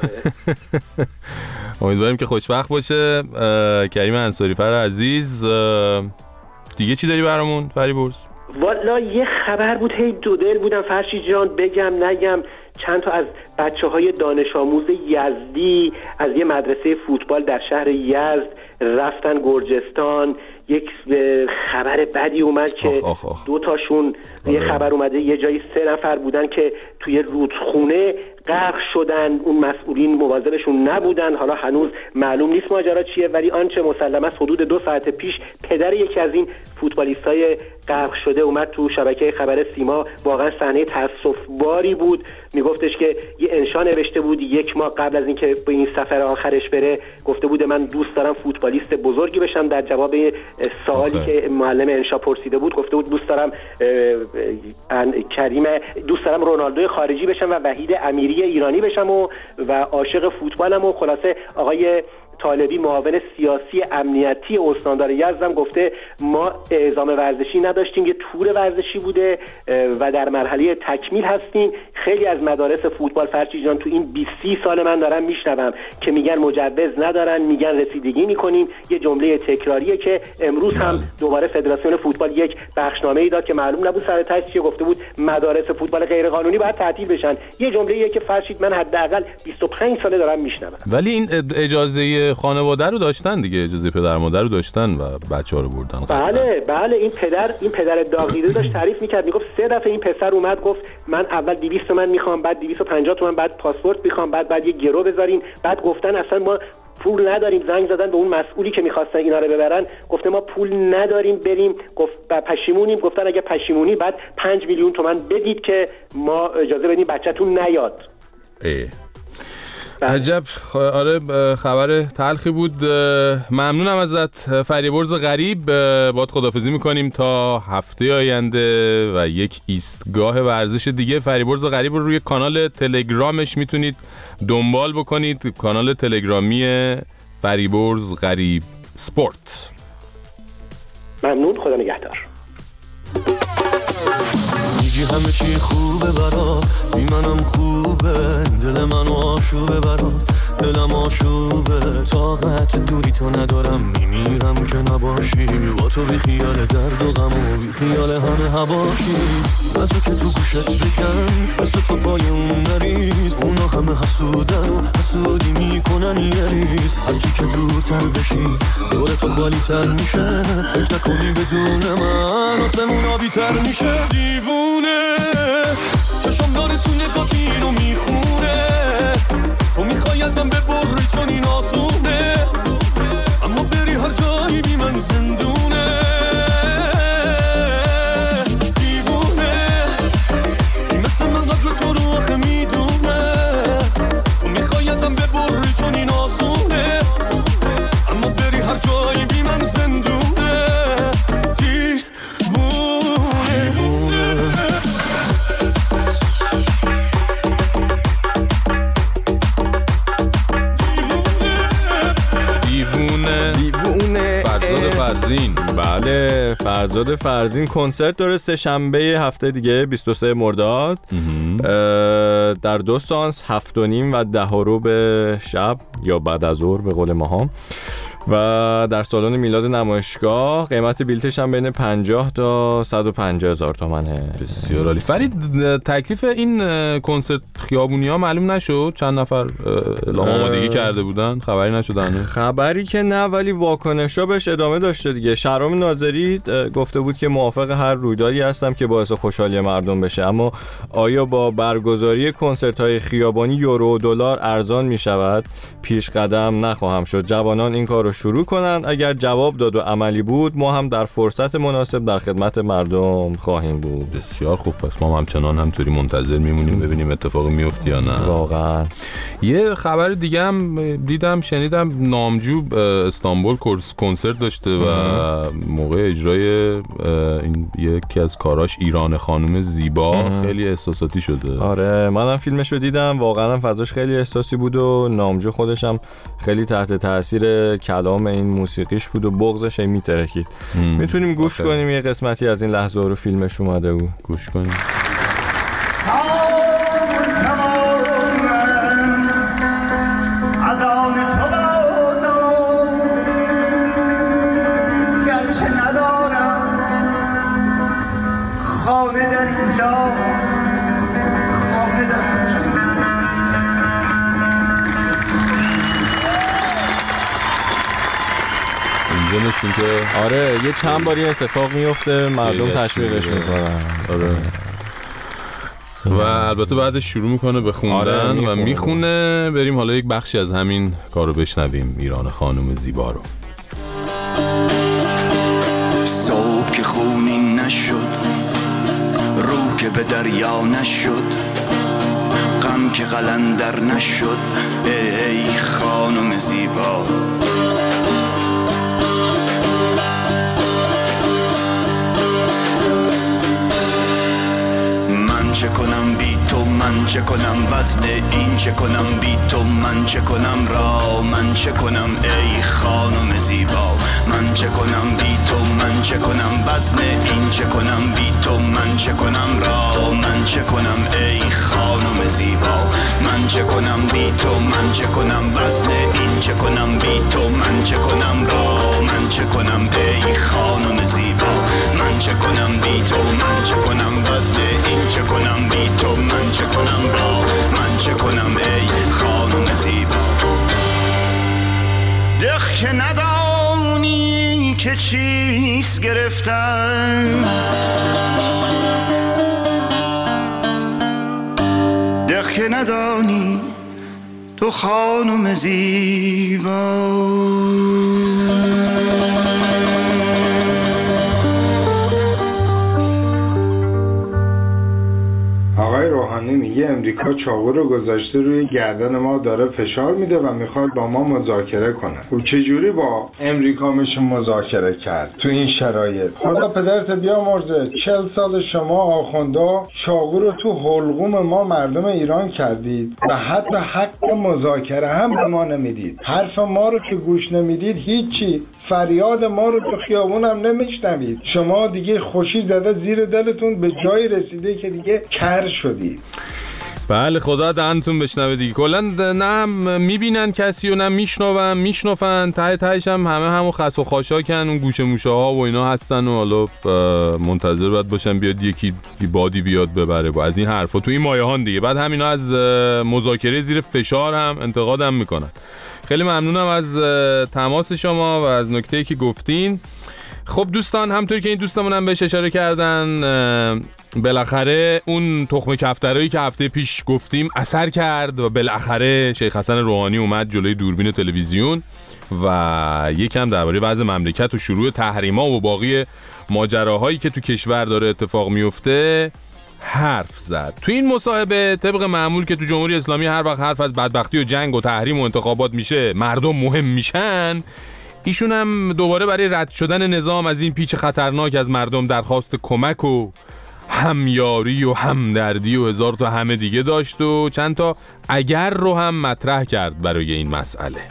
امیدواریم که خوشبخت باشه کریم انصاری فرد عزیز. دیگه چی داری برامون فریبرز؟ والا یه خبر بود، هی دو دل بودم فرشید جان بگم نگم. چند تا از بچه‌های دانش آموز یزدی از یه مدرسه فوتبال در شهر یزد رفتن گرجستان. یک خبر بدی اومد که آخ آخ آخ. دو تاشون آره. یه خبر اومده یه جایی سه نفر بودن که توی رودخونه غرق شدن، اون مسئولین مواظبشون نبودن. حالا هنوز معلوم نیست ماجرا چیه، ولی آنچه مسلم است حدود دو ساعت پیش پدر یکی از این فوتبالیستای غرق شده اومد تو شبکه خبر سیما. واقعا صحنه تأسف‌باری بود. میگفتش که یه انشا نوشته بود یک ماه قبل از اینکه به این سفر آخرش بره، گفته بوده من دوست دارم فوتبالیست بزرگی بشم. در جواب سوالی آخه. که معلم انشا پرسیده بود گفته بود دوست دارم کریم دوست دارم رونالدو خارجی بشم و وحید امیری ایرانی بشم و و عاشق فوتبالم. و خلاصه آقای طالبی معاون سیاسی امنیتی استاندار یزد گفته ما اعزام ورزشی نداشتیم، یه تور ورزشی بوده و در مرحله تکمیل هستیم. خیلی از مدارس فوتبال فرشی جان تو این بیست سال من دارم میشنوم که میگن مجوز ندارن، میگن رسیدگی میکنیم. یه جمله تکراریه که امروز هم دوباره فدراسیون فوتبال یک بخشنامه‌ای داد که معلوم نبود سر تهش چیه، گفته بود مدارس فوتبال غیر قانونی باید تعطیل بشن. یه جمله‌ایه که فرشید من حداقل بیست و پنج ساله دارم میشنوم. ولی این اجازه خانواده رو داشتن دیگه، اجازه پدر مادر رو داشتن و بچه‌ها رو بردن. بله بله این پدر این پدر داغیده داشت تعریف می‌کرد، میگفت سه دفعه این پسر اومد گفت من اول دویست تومن میخوام، بعد دویست و پنجاه تومن، بعد پاسپورت میخوام، بعد بعد یه گرو بذارین، بعد گفتن اصلا ما پول نداریم. زنگ زدن به اون مسئولی که می‌خواستن اینا رو ببرن، گفته ما پول نداریم بریم، گفت پشیمونیم. گفتن اگه پشیمونی بعد پنج میلیون تومن بدید که ما اجازه بدیم بچه‌تون نیاد. ای عجب. آره خبر تلخی بود. ممنونم ازت فریبرز غریب. باهات خداحافظی میکنیم تا هفته آینده و یک ایستگاه ورزش دیگه. فریبرز غریب رو روی کانال تلگرامش میتونید دنبال بکنید، کانال تلگرامی فریبرز غریب سپورت. ممنون، خدا نگهدار. میگی همه چی خوبه برات، بی منم خوبه، دل منو آشوبه برات، دلم آشوبه، طاقت دوری تو ندارم، میمیرم که نباشی، با تو بی خیال درد و غم و بی خیال همه هواشی. بسه که تو گوشت بگن بسه تو پای اون نریز، اونا همه حسودن و حسودی میکنن یه ریز، هرچی که دورتر بشی دور تو خالی تر میشه، فکر نکنی بدون من آسمون آبی تر میشه. دیوونه چشم داره تو نگاتی اینو میخونه، تو میخوای ازم ببری چون این آسونه، اما بری هر جا فرزین. بله فرزاد فرزین کنسرت داره سه شنبه هفته دیگه بیست و سوم مرداد در دو سانس هفت و نیم و ده و ربع شب یا بعد از ظهر به قول ماها و در سالن میلاد نمایشگاه. قیمت بلیتش هم بین پنجاه تا صد و پنجاه هزار تومنه. بسیار عالی. فرید تکلیف این کنسرت خیابونی ها معلوم نشد؟ چند نفر اعلام آمادگی کرده بودن؟ خبری نشد هنوز؟ خبری که نه، ولی واکنشا بهش ادامه داشته دیگه. شهرام ناظری گفته بود که موافق هر رویدادی هستم که باعث خوشحالی مردم بشه، اما آیا با برگزاری کنسرت های خیابانی یورو و دلار ارزان می شود؟ پیش قدم نخواهم شد. جوانان این کارو شروع کنن. اگر جواب داد و عملی بود ما هم در فرصت مناسب در خدمت مردم خواهیم بود. بسیار خوب. پس ما همچنان همطوری منتظر میمونیم ببینیم اتفاقی میفته یا نه. واقعا. یه خبر دیگه هم دیدم شنیدم، نامجو استانبول کنسرت داشته و موقع اجرای این یکی از کاراش ایران خانم زیبا خیلی احساساتی شده. آره منم فیلمش رو دیدم، واقعا فضاش خیلی احساسی بود و نامجو خودش هم خیلی تحت تاثیر کلام این موسیقیش بود و بغضش میترکید. میتونیم گوش آخه. کنیم یه قسمتی از این لحظه رو فیلمش اومده بود. گوش کنیم. که آره یه چند باری اتفاق میفته، مردم تشویقش میکنن. آره و البته بعدش شروع میکنه به خوندن. آره و میخونه. بریم حالا یک بخشی از همین کارو بشنویم، ایران خانم زیبا رو. صبح که خونی نشد، رو که به دریا نشد، غم که قلندر نشد، ای خانم زیبا. چه کنم بی تو، من چه کنم وزن این، چه کنم بی تو، من چه کنم را، من چه کنم ای خانم زیبا. من چه کنم بی تو، من چه کنم وزن این، چه کنم بی تو، من چه کنم را، من چه کنم ای خانم زیبا. من چه کنم بی تو، من چه کنم وزن این، چه کنم بی تو، من چه کنم را، من چه کنم ای خانم زیبا. من چه کنم بی تو، من چه کنم وزن این، چه کنم بی تو، من چه کنم را، من چه کنم ای خانم زیبا. دخ که ندانی که چیست گرفتن، دخ که ندانی تو خانم زیبا. آقای روحانی میگه امریکا چاقو رو گذاشته روی گردن ما، داره فشار میده و میخواد با ما مذاکره کنه. او چجوری با امریکا میشه مذاکره کرد تو این شرایط؟ خدا پدرت بیامرزه، چهل سال شما آخوندا چاقو رو تو حلقوم ما مردم ایران کردید و حتی حق مذاکره هم به ما نمیدید. حرف ما رو که گوش نمیدید هیچی، فریاد ما رو تو خیابون هم نمیشنوید. شما دیگه خوشی زده زیر دلتون به جایی رسیده که دیگه کر شدی. بله خدا دهنتون بشنوه دیگه. کلا نه میبینن کسی و نه میشنون میشنفن ته تهش هم همه همون خس و خاشاکن، اون گوشه موشه ها و اینا هستن و حالا منتظر باید باشن بیاد یکی بادی بیاد ببره با از این حرفا تو این مایه‌هان دیگه. بعد همینا از مذاکره زیر فشار هم انتقادم میکنن. خیلی ممنونم از تماس شما و از نکته‌ای که گفتین. خب دوستان، همونطوری که این دوستمون هم بهش اشاره کردن، بالاخره اون تخم کفترایی که هفته پیش گفتیم اثر کرد و بالاخره شیخ حسن روحانی اومد جلوی دوربین تلویزیون و یکم درباره وضع مملکت و شروع تحریما و باقی ماجراهایی که تو کشور داره اتفاق میفته حرف زد. تو این مصاحبه طبق معمول که تو جمهوری اسلامی هر وقت حرف از بدبختی و جنگ و تحریم و انتخابات میشه مردم مهم میشن، ایشون هم دوباره برای رد شدن نظام از این پیچ خطرناک از مردم درخواست کمک و همیاری و همدردی و هزار تا همه دیگه داشت و چند تا اگر رو هم مطرح کرد برای این مسئله.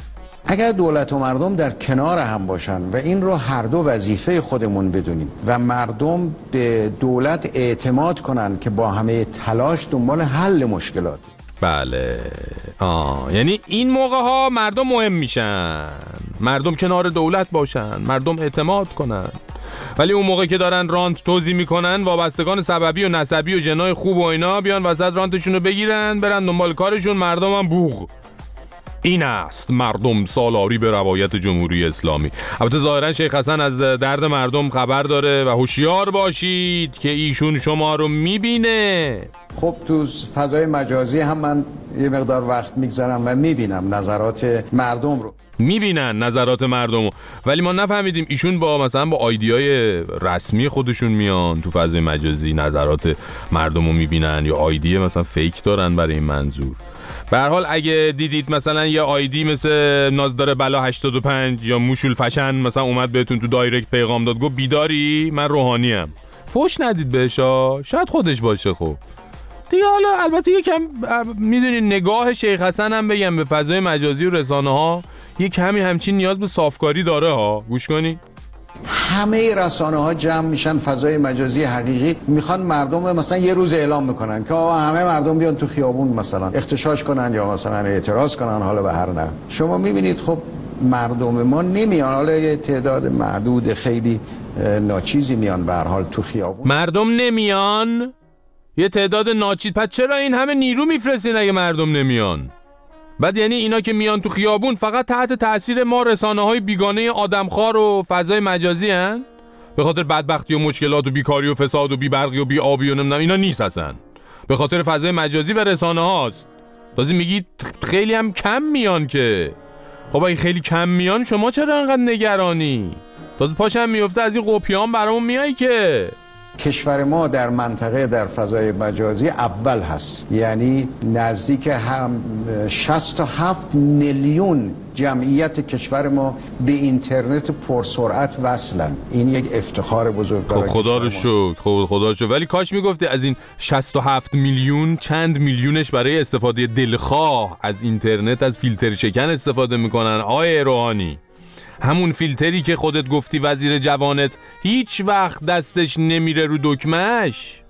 اگر دولت و مردم در کنار هم باشن و این رو هر دو وظیفه خودمون بدونیم و مردم به دولت اعتماد کنن که با همه تلاش دنبال حل مشکلات. بله آه یعنی این موقع ها مردم مهم میشن، مردم کنار دولت باشن، مردم اعتماد کنن. ولی اون موقع که دارن رانت توزیع میکنن، وابستگان سببی و نسبی و جنای خوب و اینا بیان وسط رانتشون رو بگیرن برن دنبال کارشون، مردم هم بوغ. این است مردم سالاری به روایت جمهوری اسلامی. البته ظاهرا شیخ حسن از درد مردم خبر داره و هوشیار باشید که ایشون شما رو میبینه. خب تو فضای مجازی هم من یه مقدار وقت میگذارم و میبینم نظرات مردم رو. میبینن نظرات مردم رو. ولی ما نفهمیدیم ایشون با مثلا با آیدیای رسمی خودشون میان تو فضای مجازی نظرات مردم رو میبینن یا آیدی مثلا فیک دارن برای این منظور. به هر حال اگه دیدید مثلا یه آیدی مثل نازدار بلا هشتاد و پنج یا موشول فشن مثلا اومد بهتون تو دایرکت پیغام داد گفت بیداری من روحانیم، فوش ندید بهشا، شاید خودش باشه. خب دیگه حالا البته یکم میدونین نگاه شیخ حسن هم بگم به فضای مجازی و رسانه ها یه کمی همچین نیاز به صافکاری داره ها. گوش کنی همه رسانه ها جمع میشن فضای مجازی حقیقی، میخوان مردم مثلا یه روز اعلام میکنن که آقا همه مردم بیان تو خیابون مثلا اختشاش کنن یا مثلا اعتراض کنن، حالا به هر نحو. شما میبینید خب مردم ما نمیان، حالا یه تعداد معدود خیلی ناچیزی میان به هر حال تو خیابون. مردم نمیان؟ یه تعداد ناچیز؟ پس چرا این همه نیرو میفرستین اگه مردم نمیان؟ بعد یعنی اینا که میان تو خیابون فقط تحت تأثیر ما رسانه های بیگانه آدمخوار و فضای مجازی هن؟ به خاطر بدبختی و مشکلات و بیکاری و فساد و بیبرقی و بی آبی و نمیدونم اینا نیست اصلا، به خاطر فضای مجازی و رسانه هاست. تازه میگید خیلی هم کم میان که. خب اگه خیلی کم میان شما چرا انقدر نگرانی؟ تازه پاشم میفته از این قپیان برامون میای که. کشور ما در منطقه در فضای مجازی اول هست، یعنی نزدیک هم شصت و هفت میلیون جمعیت کشور ما به اینترنت پرسرعت وصلن. این یک افتخار بزرگ. خب خدا رو شکر، خب خدا رو شکر. ولی کاش میگفتی از این شصت و هفت میلیون چند میلیونش برای استفاده دلخواه از اینترنت از فیلتر شکن استفاده میکنن. آقای روحانی همون فیلتری که خودت گفتی وزیر جوانت هیچ وقت دستش نمیره رو دکمهش.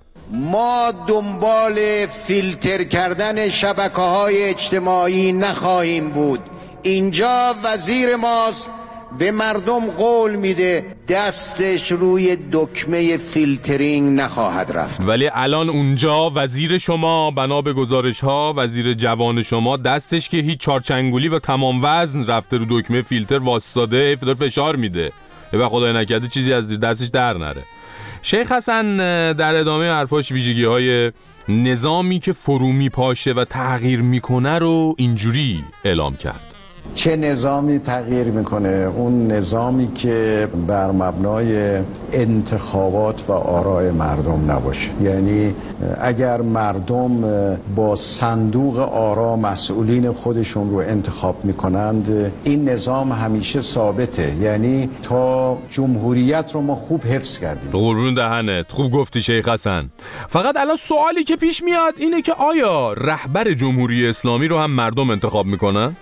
ما دنبال فیلتر کردن شبکه‌های اجتماعی نخواهیم بود. اینجا وزیر ماست به مردم قول میده دستش روی دکمه فیلترینگ نخواهد رفت. ولی الان اونجا وزیر شما بنا به گزارش ها وزیر جوان شما دستش که هیچ چارچنگولی و تمام وزن رفته رو دکمه فیلتر واسطاده فشار میده. و خدای نکرده چیزی از دستش در نره. شیخ حسن در ادامه حرفاش ویژگی های نظامی که فرو میپاشه و تغییر میکنه رو اینجوری اعلام کرد. چه نظامی تغییر میکنه؟ اون نظامی که بر مبنای انتخابات و آراء مردم نباشه. یعنی اگر مردم با صندوق آرا مسئولین خودشون رو انتخاب میکنند این نظام همیشه ثابته، یعنی تا جمهوریت رو ما خوب حفظ کردیم. قربون دهنت، خوب گفتی شیخ حسن. فقط الان سوالی که پیش میاد اینه که آیا رهبر جمهوری اسلامی رو هم مردم انتخاب میکنن؟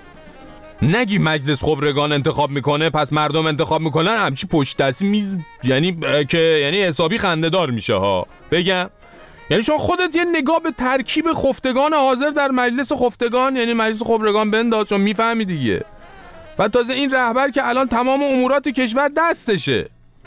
نگی مجلس خبرگان انتخاب میکنه پس مردم انتخاب میکنن، همچی پشت دستی می... یعنی که یعنی حسابی خنده‌دار میشه ها. بگم یعنی شما خودت یه نگاه به ترکیب خفتگان حاضر در مجلس خفتگان یعنی مجلس خبرگان بنداز، چون میفهمی دیگه. و تازه این رهبر که الان تمام امورات کشور دستشه،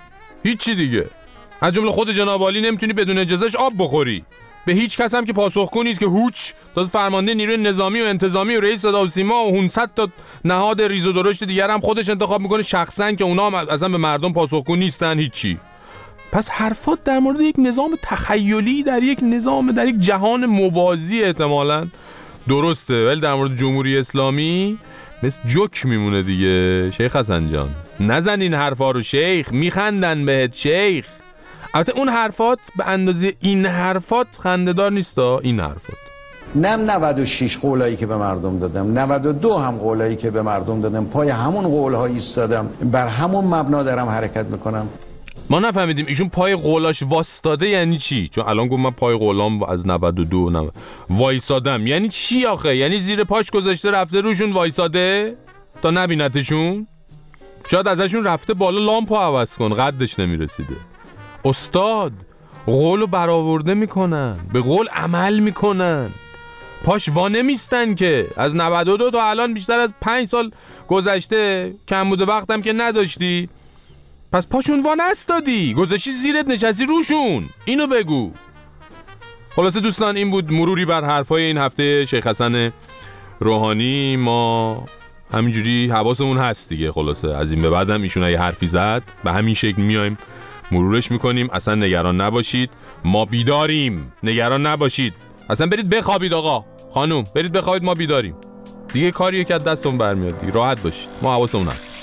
هیچی دیگه، از جمله خود جناب عالی نمیتونی بدون اجازهش آب بخوری. به هیچ کس هم که پاسخگو نیست که هوچ تازه فرمانده نیروی نظامی و انتظامی و رئیس صدا و سیما و هونصد تا نهاد ریز و درشت دیگر هم خودش انتخاب میکنه شخصا که اونا هم اصلا به مردم پاسخگو نیستن هیچی. پس حرفات در مورد یک نظام تخیلی در یک نظام در یک جهان موازی احتمالاً درسته، ولی در مورد جمهوری اسلامی مثل جوک میمونه دیگه. شیخ حسن جان نزن این حرفا رو شیخ، میخندن بهت شیخ. البته اون حرفات به اندازه این حرفات خنده‌دار نیستا. این حرفات نه نود و شش قولایی که به مردم دادم، نود و دو هم قولایی که به مردم دادم، پای همون قولها ایستادم، بر همون مبنا دارم حرکت میکنم. ما نفهمیدیم ایشون پای قولاش واسطاده یعنی چی؟ چون الان گفت من پای قولام از نود و دو نو... وایسادم یعنی چی آخه؟ یعنی زیر پاش گذاشته رفته روشون وایساده؟ تا نبینتشون؟ شاید ازشون رفته بالا لامپو عوض کن، قدش نمیرسیده. استاد قولو برآورده میکنن، به قول عمل میکنن، پاش وا نمیستن که. از نود و دو تا الان بیشتر از پنج سال گذشته، کم بوده وقتم که نداشتی، پس پاشون وا نستادی، گذاشتی زیرت نشستی روشون. اینو بگو. خلاصه دوستان این بود مروری بر حرفای این هفته شیخ حسن روحانی. ما همینجوری حواسمون هست دیگه. خلاصه از این به بعدم ایشون اگه حرفی زد به همین شکل میایم مرورش میکنیم. اصلا نگران نباشید، ما بیداریم، نگران نباشید. اصلا برید بخوابید آقا خانوم، برید بخوابید، ما بیداریم دیگه. کاریه که از دستمون برمیاد دیگه. راحت باشید، ما حواسمون هست.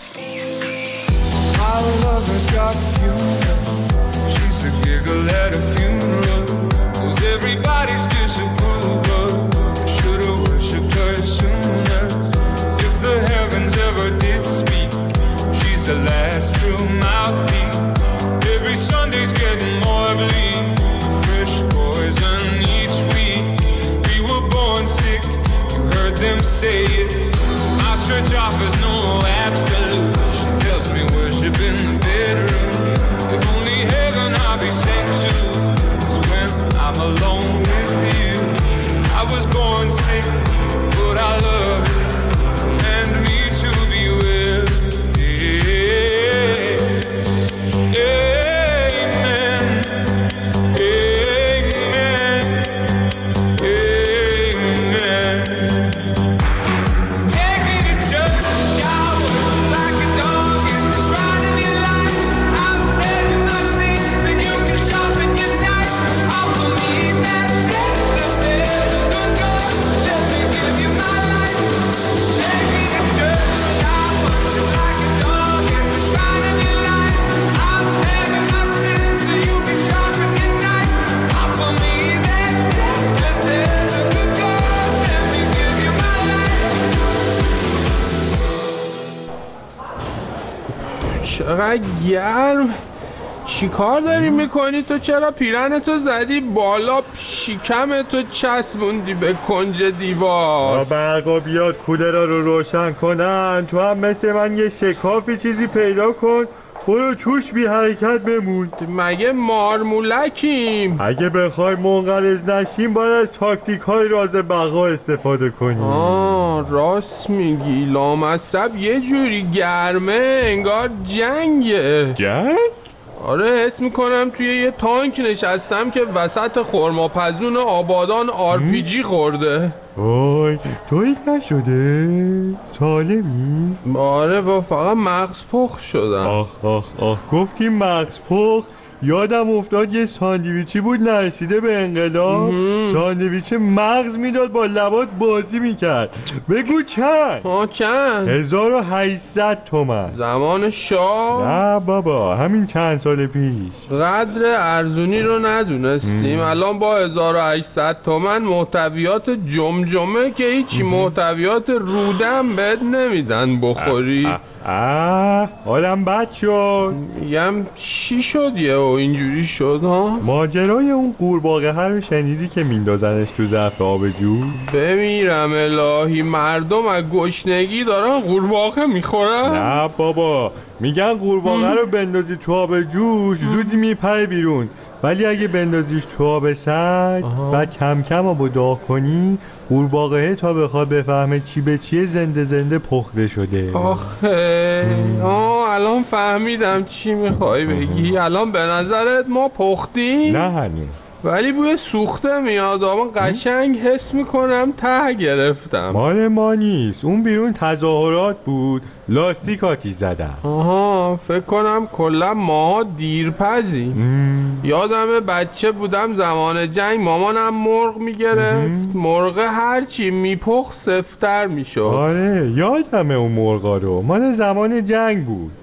Say it. My church offers no absolute. She tells me worship in the bedroom. If only heaven I'll be sent to is when I'm alone with you. I was born sick, but I love it. Command me to be well. Yeah. Amen. Amen. Amen. چقدر گرم. چی کار داری میکنی تو؟ چرا پیرنتو زدی بالا، شکمتو چسبوندی به کنج دیوار؟ برقا بیاد کولر رو روشن کنن، تو هم مثل من یه شکافی چیزی پیدا کن، برو توش بی حرکت بمون. مگه مارمولکیم؟ اگه بخوای منقرض نشیم باید از تاکتیک های راز بقا استفاده کنیم. آه راست میگی، لامصب یه جوری گرمه انگار جنگه. جنگ؟ آره حس میکنم توی یه تانک نشستم که وسط خرماپزون آبادان آر پی جی خورده. وای تویت نشده؟ سالمی؟ آره با فقط مغز پخ شدم. آخ آخ آخ گفتی مغز پخ، یادم افتاد یه ساندویچی بود نرسیده به انقلاب، ساندویچ مغز میداد با لبات بازی میکرد. بگو چند؟ ها چند؟ هزار و هشتصد تومن. زمان شاه؟ نه بابا همین چند سال پیش. قدر ارزونی رو ندونستیم. الان با هزار و هشتصد تومن محتویات جمجمه که هیچی، محتویات رودم بهت نمیدن بخوری. اه اه حالم بد شد. میگم چی شد یه و اینجوری شد ها؟ ماجرای اون قورباغه رو شنیدی که میندازنش تو ظرف آب جوش؟ بمیرم الهی، مردم از گشنگی دارن قورباغه میخورن؟ نه بابا میگن قورباغه رو بندازی تو آب جوش زودی میپره بیرون، ولی اگه بندازیش تو آب سگ بعد کم کم آبو داغ کنی، قورباغه تا بخواد بفهمه چی به چیه زنده زنده پخته شده. آخه آه الان فهمیدم چی میخوای بگی. الان به نظرت ما پختیم؟ نه هنوز، ولی بوی سوخته میاد. اما قشنگ حس میکنم ته گرفتم. مال ما نیست، اون بیرون تظاهرات بود، لاستیکاتی زدم. آها فکر کنم کلا ماها دیرپزیم. یادمه بچه بودم زمان جنگ مامانم مرغ میگرفت، مرغ هرچی میپخت سفتر میشد. آره یادمه اون مرغا رو، مال زمان جنگ بود.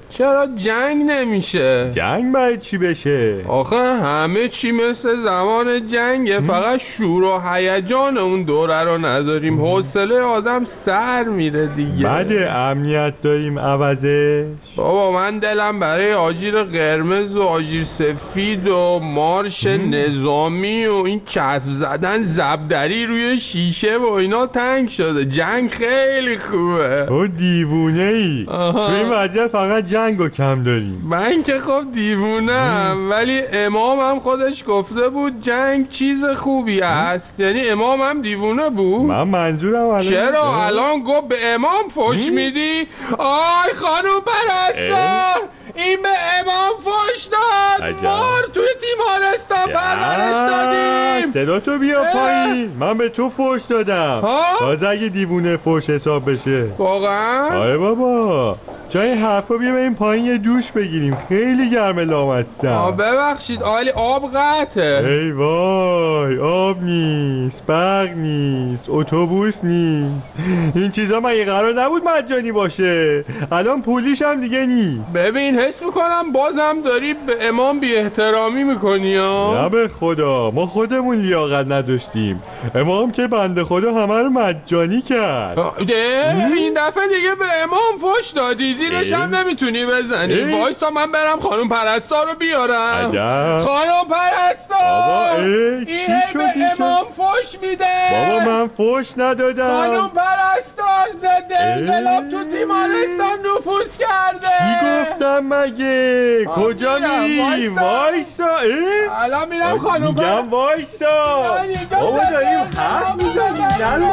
چرا جنگ نمیشه؟ جنگ باید چی بشه؟ آخه همه چی مثل زمان جنگه، فقط شور و هیجان اون دوره رو نداریم. حوصله آدم سر میره دیگه. بده امنیت داریم عوضش. بابا من دلم برای آجیر قرمز و آجیر سفید و مارش نظامی و این چسب زدن زبدری روی شیشه و اینا تنگ شده. جنگ خیلی خوبه. تو دیوونه ای. تو این وضعیت فقط جنگو کم داریم. من که خب دیوونم، ولی امامم خودش گفته بود جنگ چیز خوبی است. یعنی امامم دیوونه بود؟ من منظورم الان چرا الان گفت به امام فوش میدی؟ آی خانوم پرستار، این به امام فوش داد. مار توی تیمارستان پرورش دادیم. صدا تو بیا پایین. من به تو فوش دادم. تازه اگه دیوونه فوش حساب بشه. واقعا؟ آره بابا. جای حرفا بیا بریم پایین یه دوش بگیریم. خیلی گرمه لامصب. ببخشید آلی آب قطعه. ای وای، آب نیست، برق نیست، اتوبوس نیست. این چیزا مگه قرار نبود مجانی باشه؟ الان پولیش هم دیگه نیست. ببین حس میکنم بازم داری به امام بی احترامی میکنی ها؟ نه به خدا، ما خودمون لیاقت نداشتیم. امام که بنده خدا همه رو مجانی کرد. این دفعه دیگه به امام فوش دادی، زیرش هم نمیتونی بزنی. وایسا من برم خانوم پرستار رو بیارم. عجب. خانوم پرستار بابا ای چی شد این به امام فوش میده. بابا من فوش ندادم. خانوم پرستار ضد انقلاب تو تیمارستان نفوذ کرده. چی گفتم مگه؟ کجا میری؟ وایسا. الان میرم خانوم پرستار. میگم وایسا. بابا داریم حرف میزنیم. نرو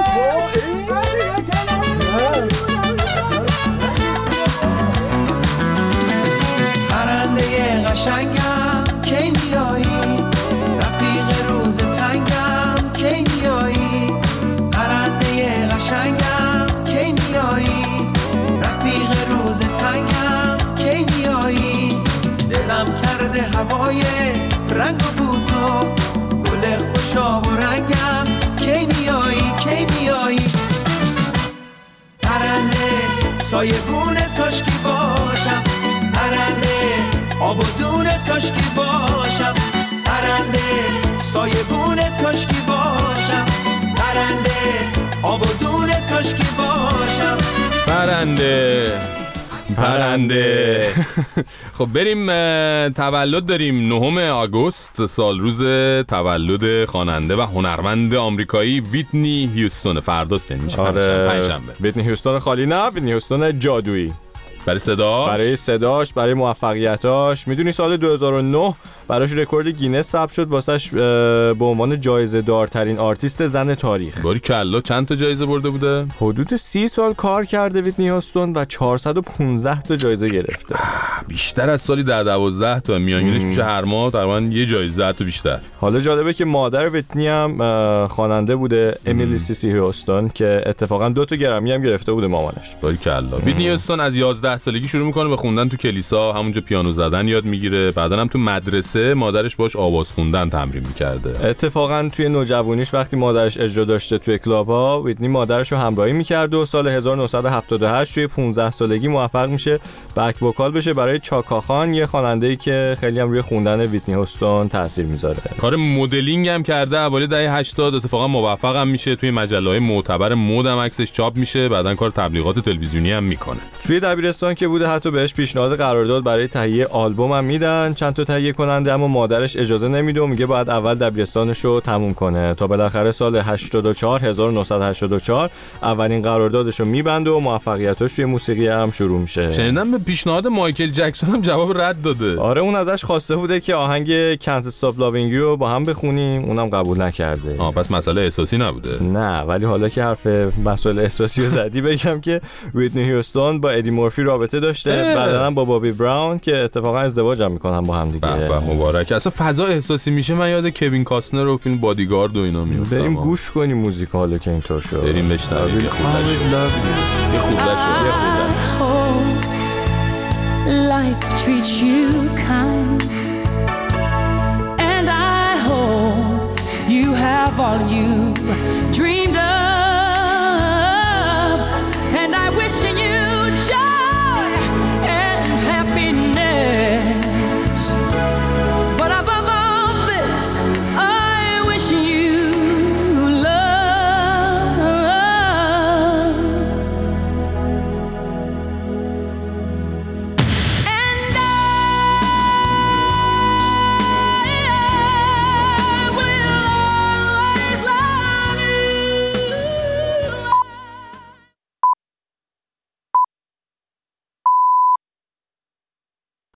پرنده قشنگم کی میایی، رفیق روز تنگم کی میایی. پرنده قشنگم کی میایی، رفیق روز تنگم کی میایی. دلم کرده هوای رنگ و بوتو، گل خوشاب و رنگم کی میایی کی میایی. پرنده سایبونت کاشکی باشم، پرنده آب و دونت کاشکی باشم. پرنده سایبونت کاشکی باشم، پرنده آب و دونت کاشکی باشم. پرنده پرنده خب بریم تولد داریم. نهم آگوست سال روز تولد خواننده و هنرمند آمریکایی ویتنی هیوستون. فرداست یعنی میشه پنجشنبه. ویتنی هیوستون خالی نه، ویتنی هیوستون جادویی. برای صداش برای صداش برای موفقیتاش. میدونی سال دو هزار و نه براش رکورد گینس ثبت شد واسش به عنوان جایزه دارترین آرتیست زن تاریخ. باری کلا چند تا جایزه برده بوده؟ حدود سی سال کار کرده ویتنی هیوستون و چهارصد و پانزده تا جایزه گرفته. بیشتر از سالی ده دوازده تا. میانگینش میشه هر ماه تقریبا یه جایزه تا بیشتر. حالا جالبه که مادر ویتنی هم خواننده بوده، امیلی سیسی هیوستون، که اتفاقا دو تا گرمی هم گرفته بوده مامانش. باری کلا. ویتنی هیوستون از یازده سالگی شروع میکنه به خوندن تو کلیسا، همونجا پیانو زدن یاد میگیره. بعدن هم تو مدرسه مادرش باش آواز خوندن تمرین میکرده. اتفاقا توی نوجوانیش وقتی مادرش اجرا داشته توی کلاب ها، ویتنی مادرش رو همراهی میکرد و سال هزار و نهصد و هفتاد و هشت توی پانزده سالگی موفق میشه بک وکال بشه برای چاکا خان، یه خواننده‌ای که خیلی هم روی خوندن ویتنی هیوستون تاثیر میذاره. کار مدلینگ هم کرده اوایل دهه هشتاد. اتفاقا موفق هم میشه، توی مجله‌های معتبر مد هم عکسش چاپ میشه. بعدن کار تبلیغات تلویزیونی هم میکنه. توی دبیرستان که بوده حتی بهش پیشنهاد قرارداد برای تهیه آلبوم هم میدن، چند تا تهیه کننده، اما مادرش اجازه نمیده و میگه باید اول دبیرستانش رو تموم کنه تا بالاخره سال هشتاد و چهار هزار و نهصد و هشتاد و چهار اولین قراردادش رو میبنده و موفقیتاش توی موسیقی هم شروع میشه. شنیدم به پیشنهاد مایکل جکسون هم جواب رد داده. آره اون ازش خواسته بوده که آهنگ Can't Stop Loving You رو با هم بخونیم، اونم قبول نکرده. آه پس مسئله احساسی نبوده. نه ولی حالا که حرف مسئله احساسی رو زدی بگم که ویتنی هیوستون با ادی مورفی رابطه داشته، بعداً با بابی براون که اتفاقا ازدواج هم میکنن با هم دیگه. به مبارک. اصلا فضا احساسی میشه. من یاد کوین کاستنر و فیلم بادیگارد و اینا میافتم. بریم گوش کنیم موزیک حالا که اینطور شد. بریم بشنویم. یه خودش یه خودش یه خودش Life treats you kind, and I hope you have all you dreamed of.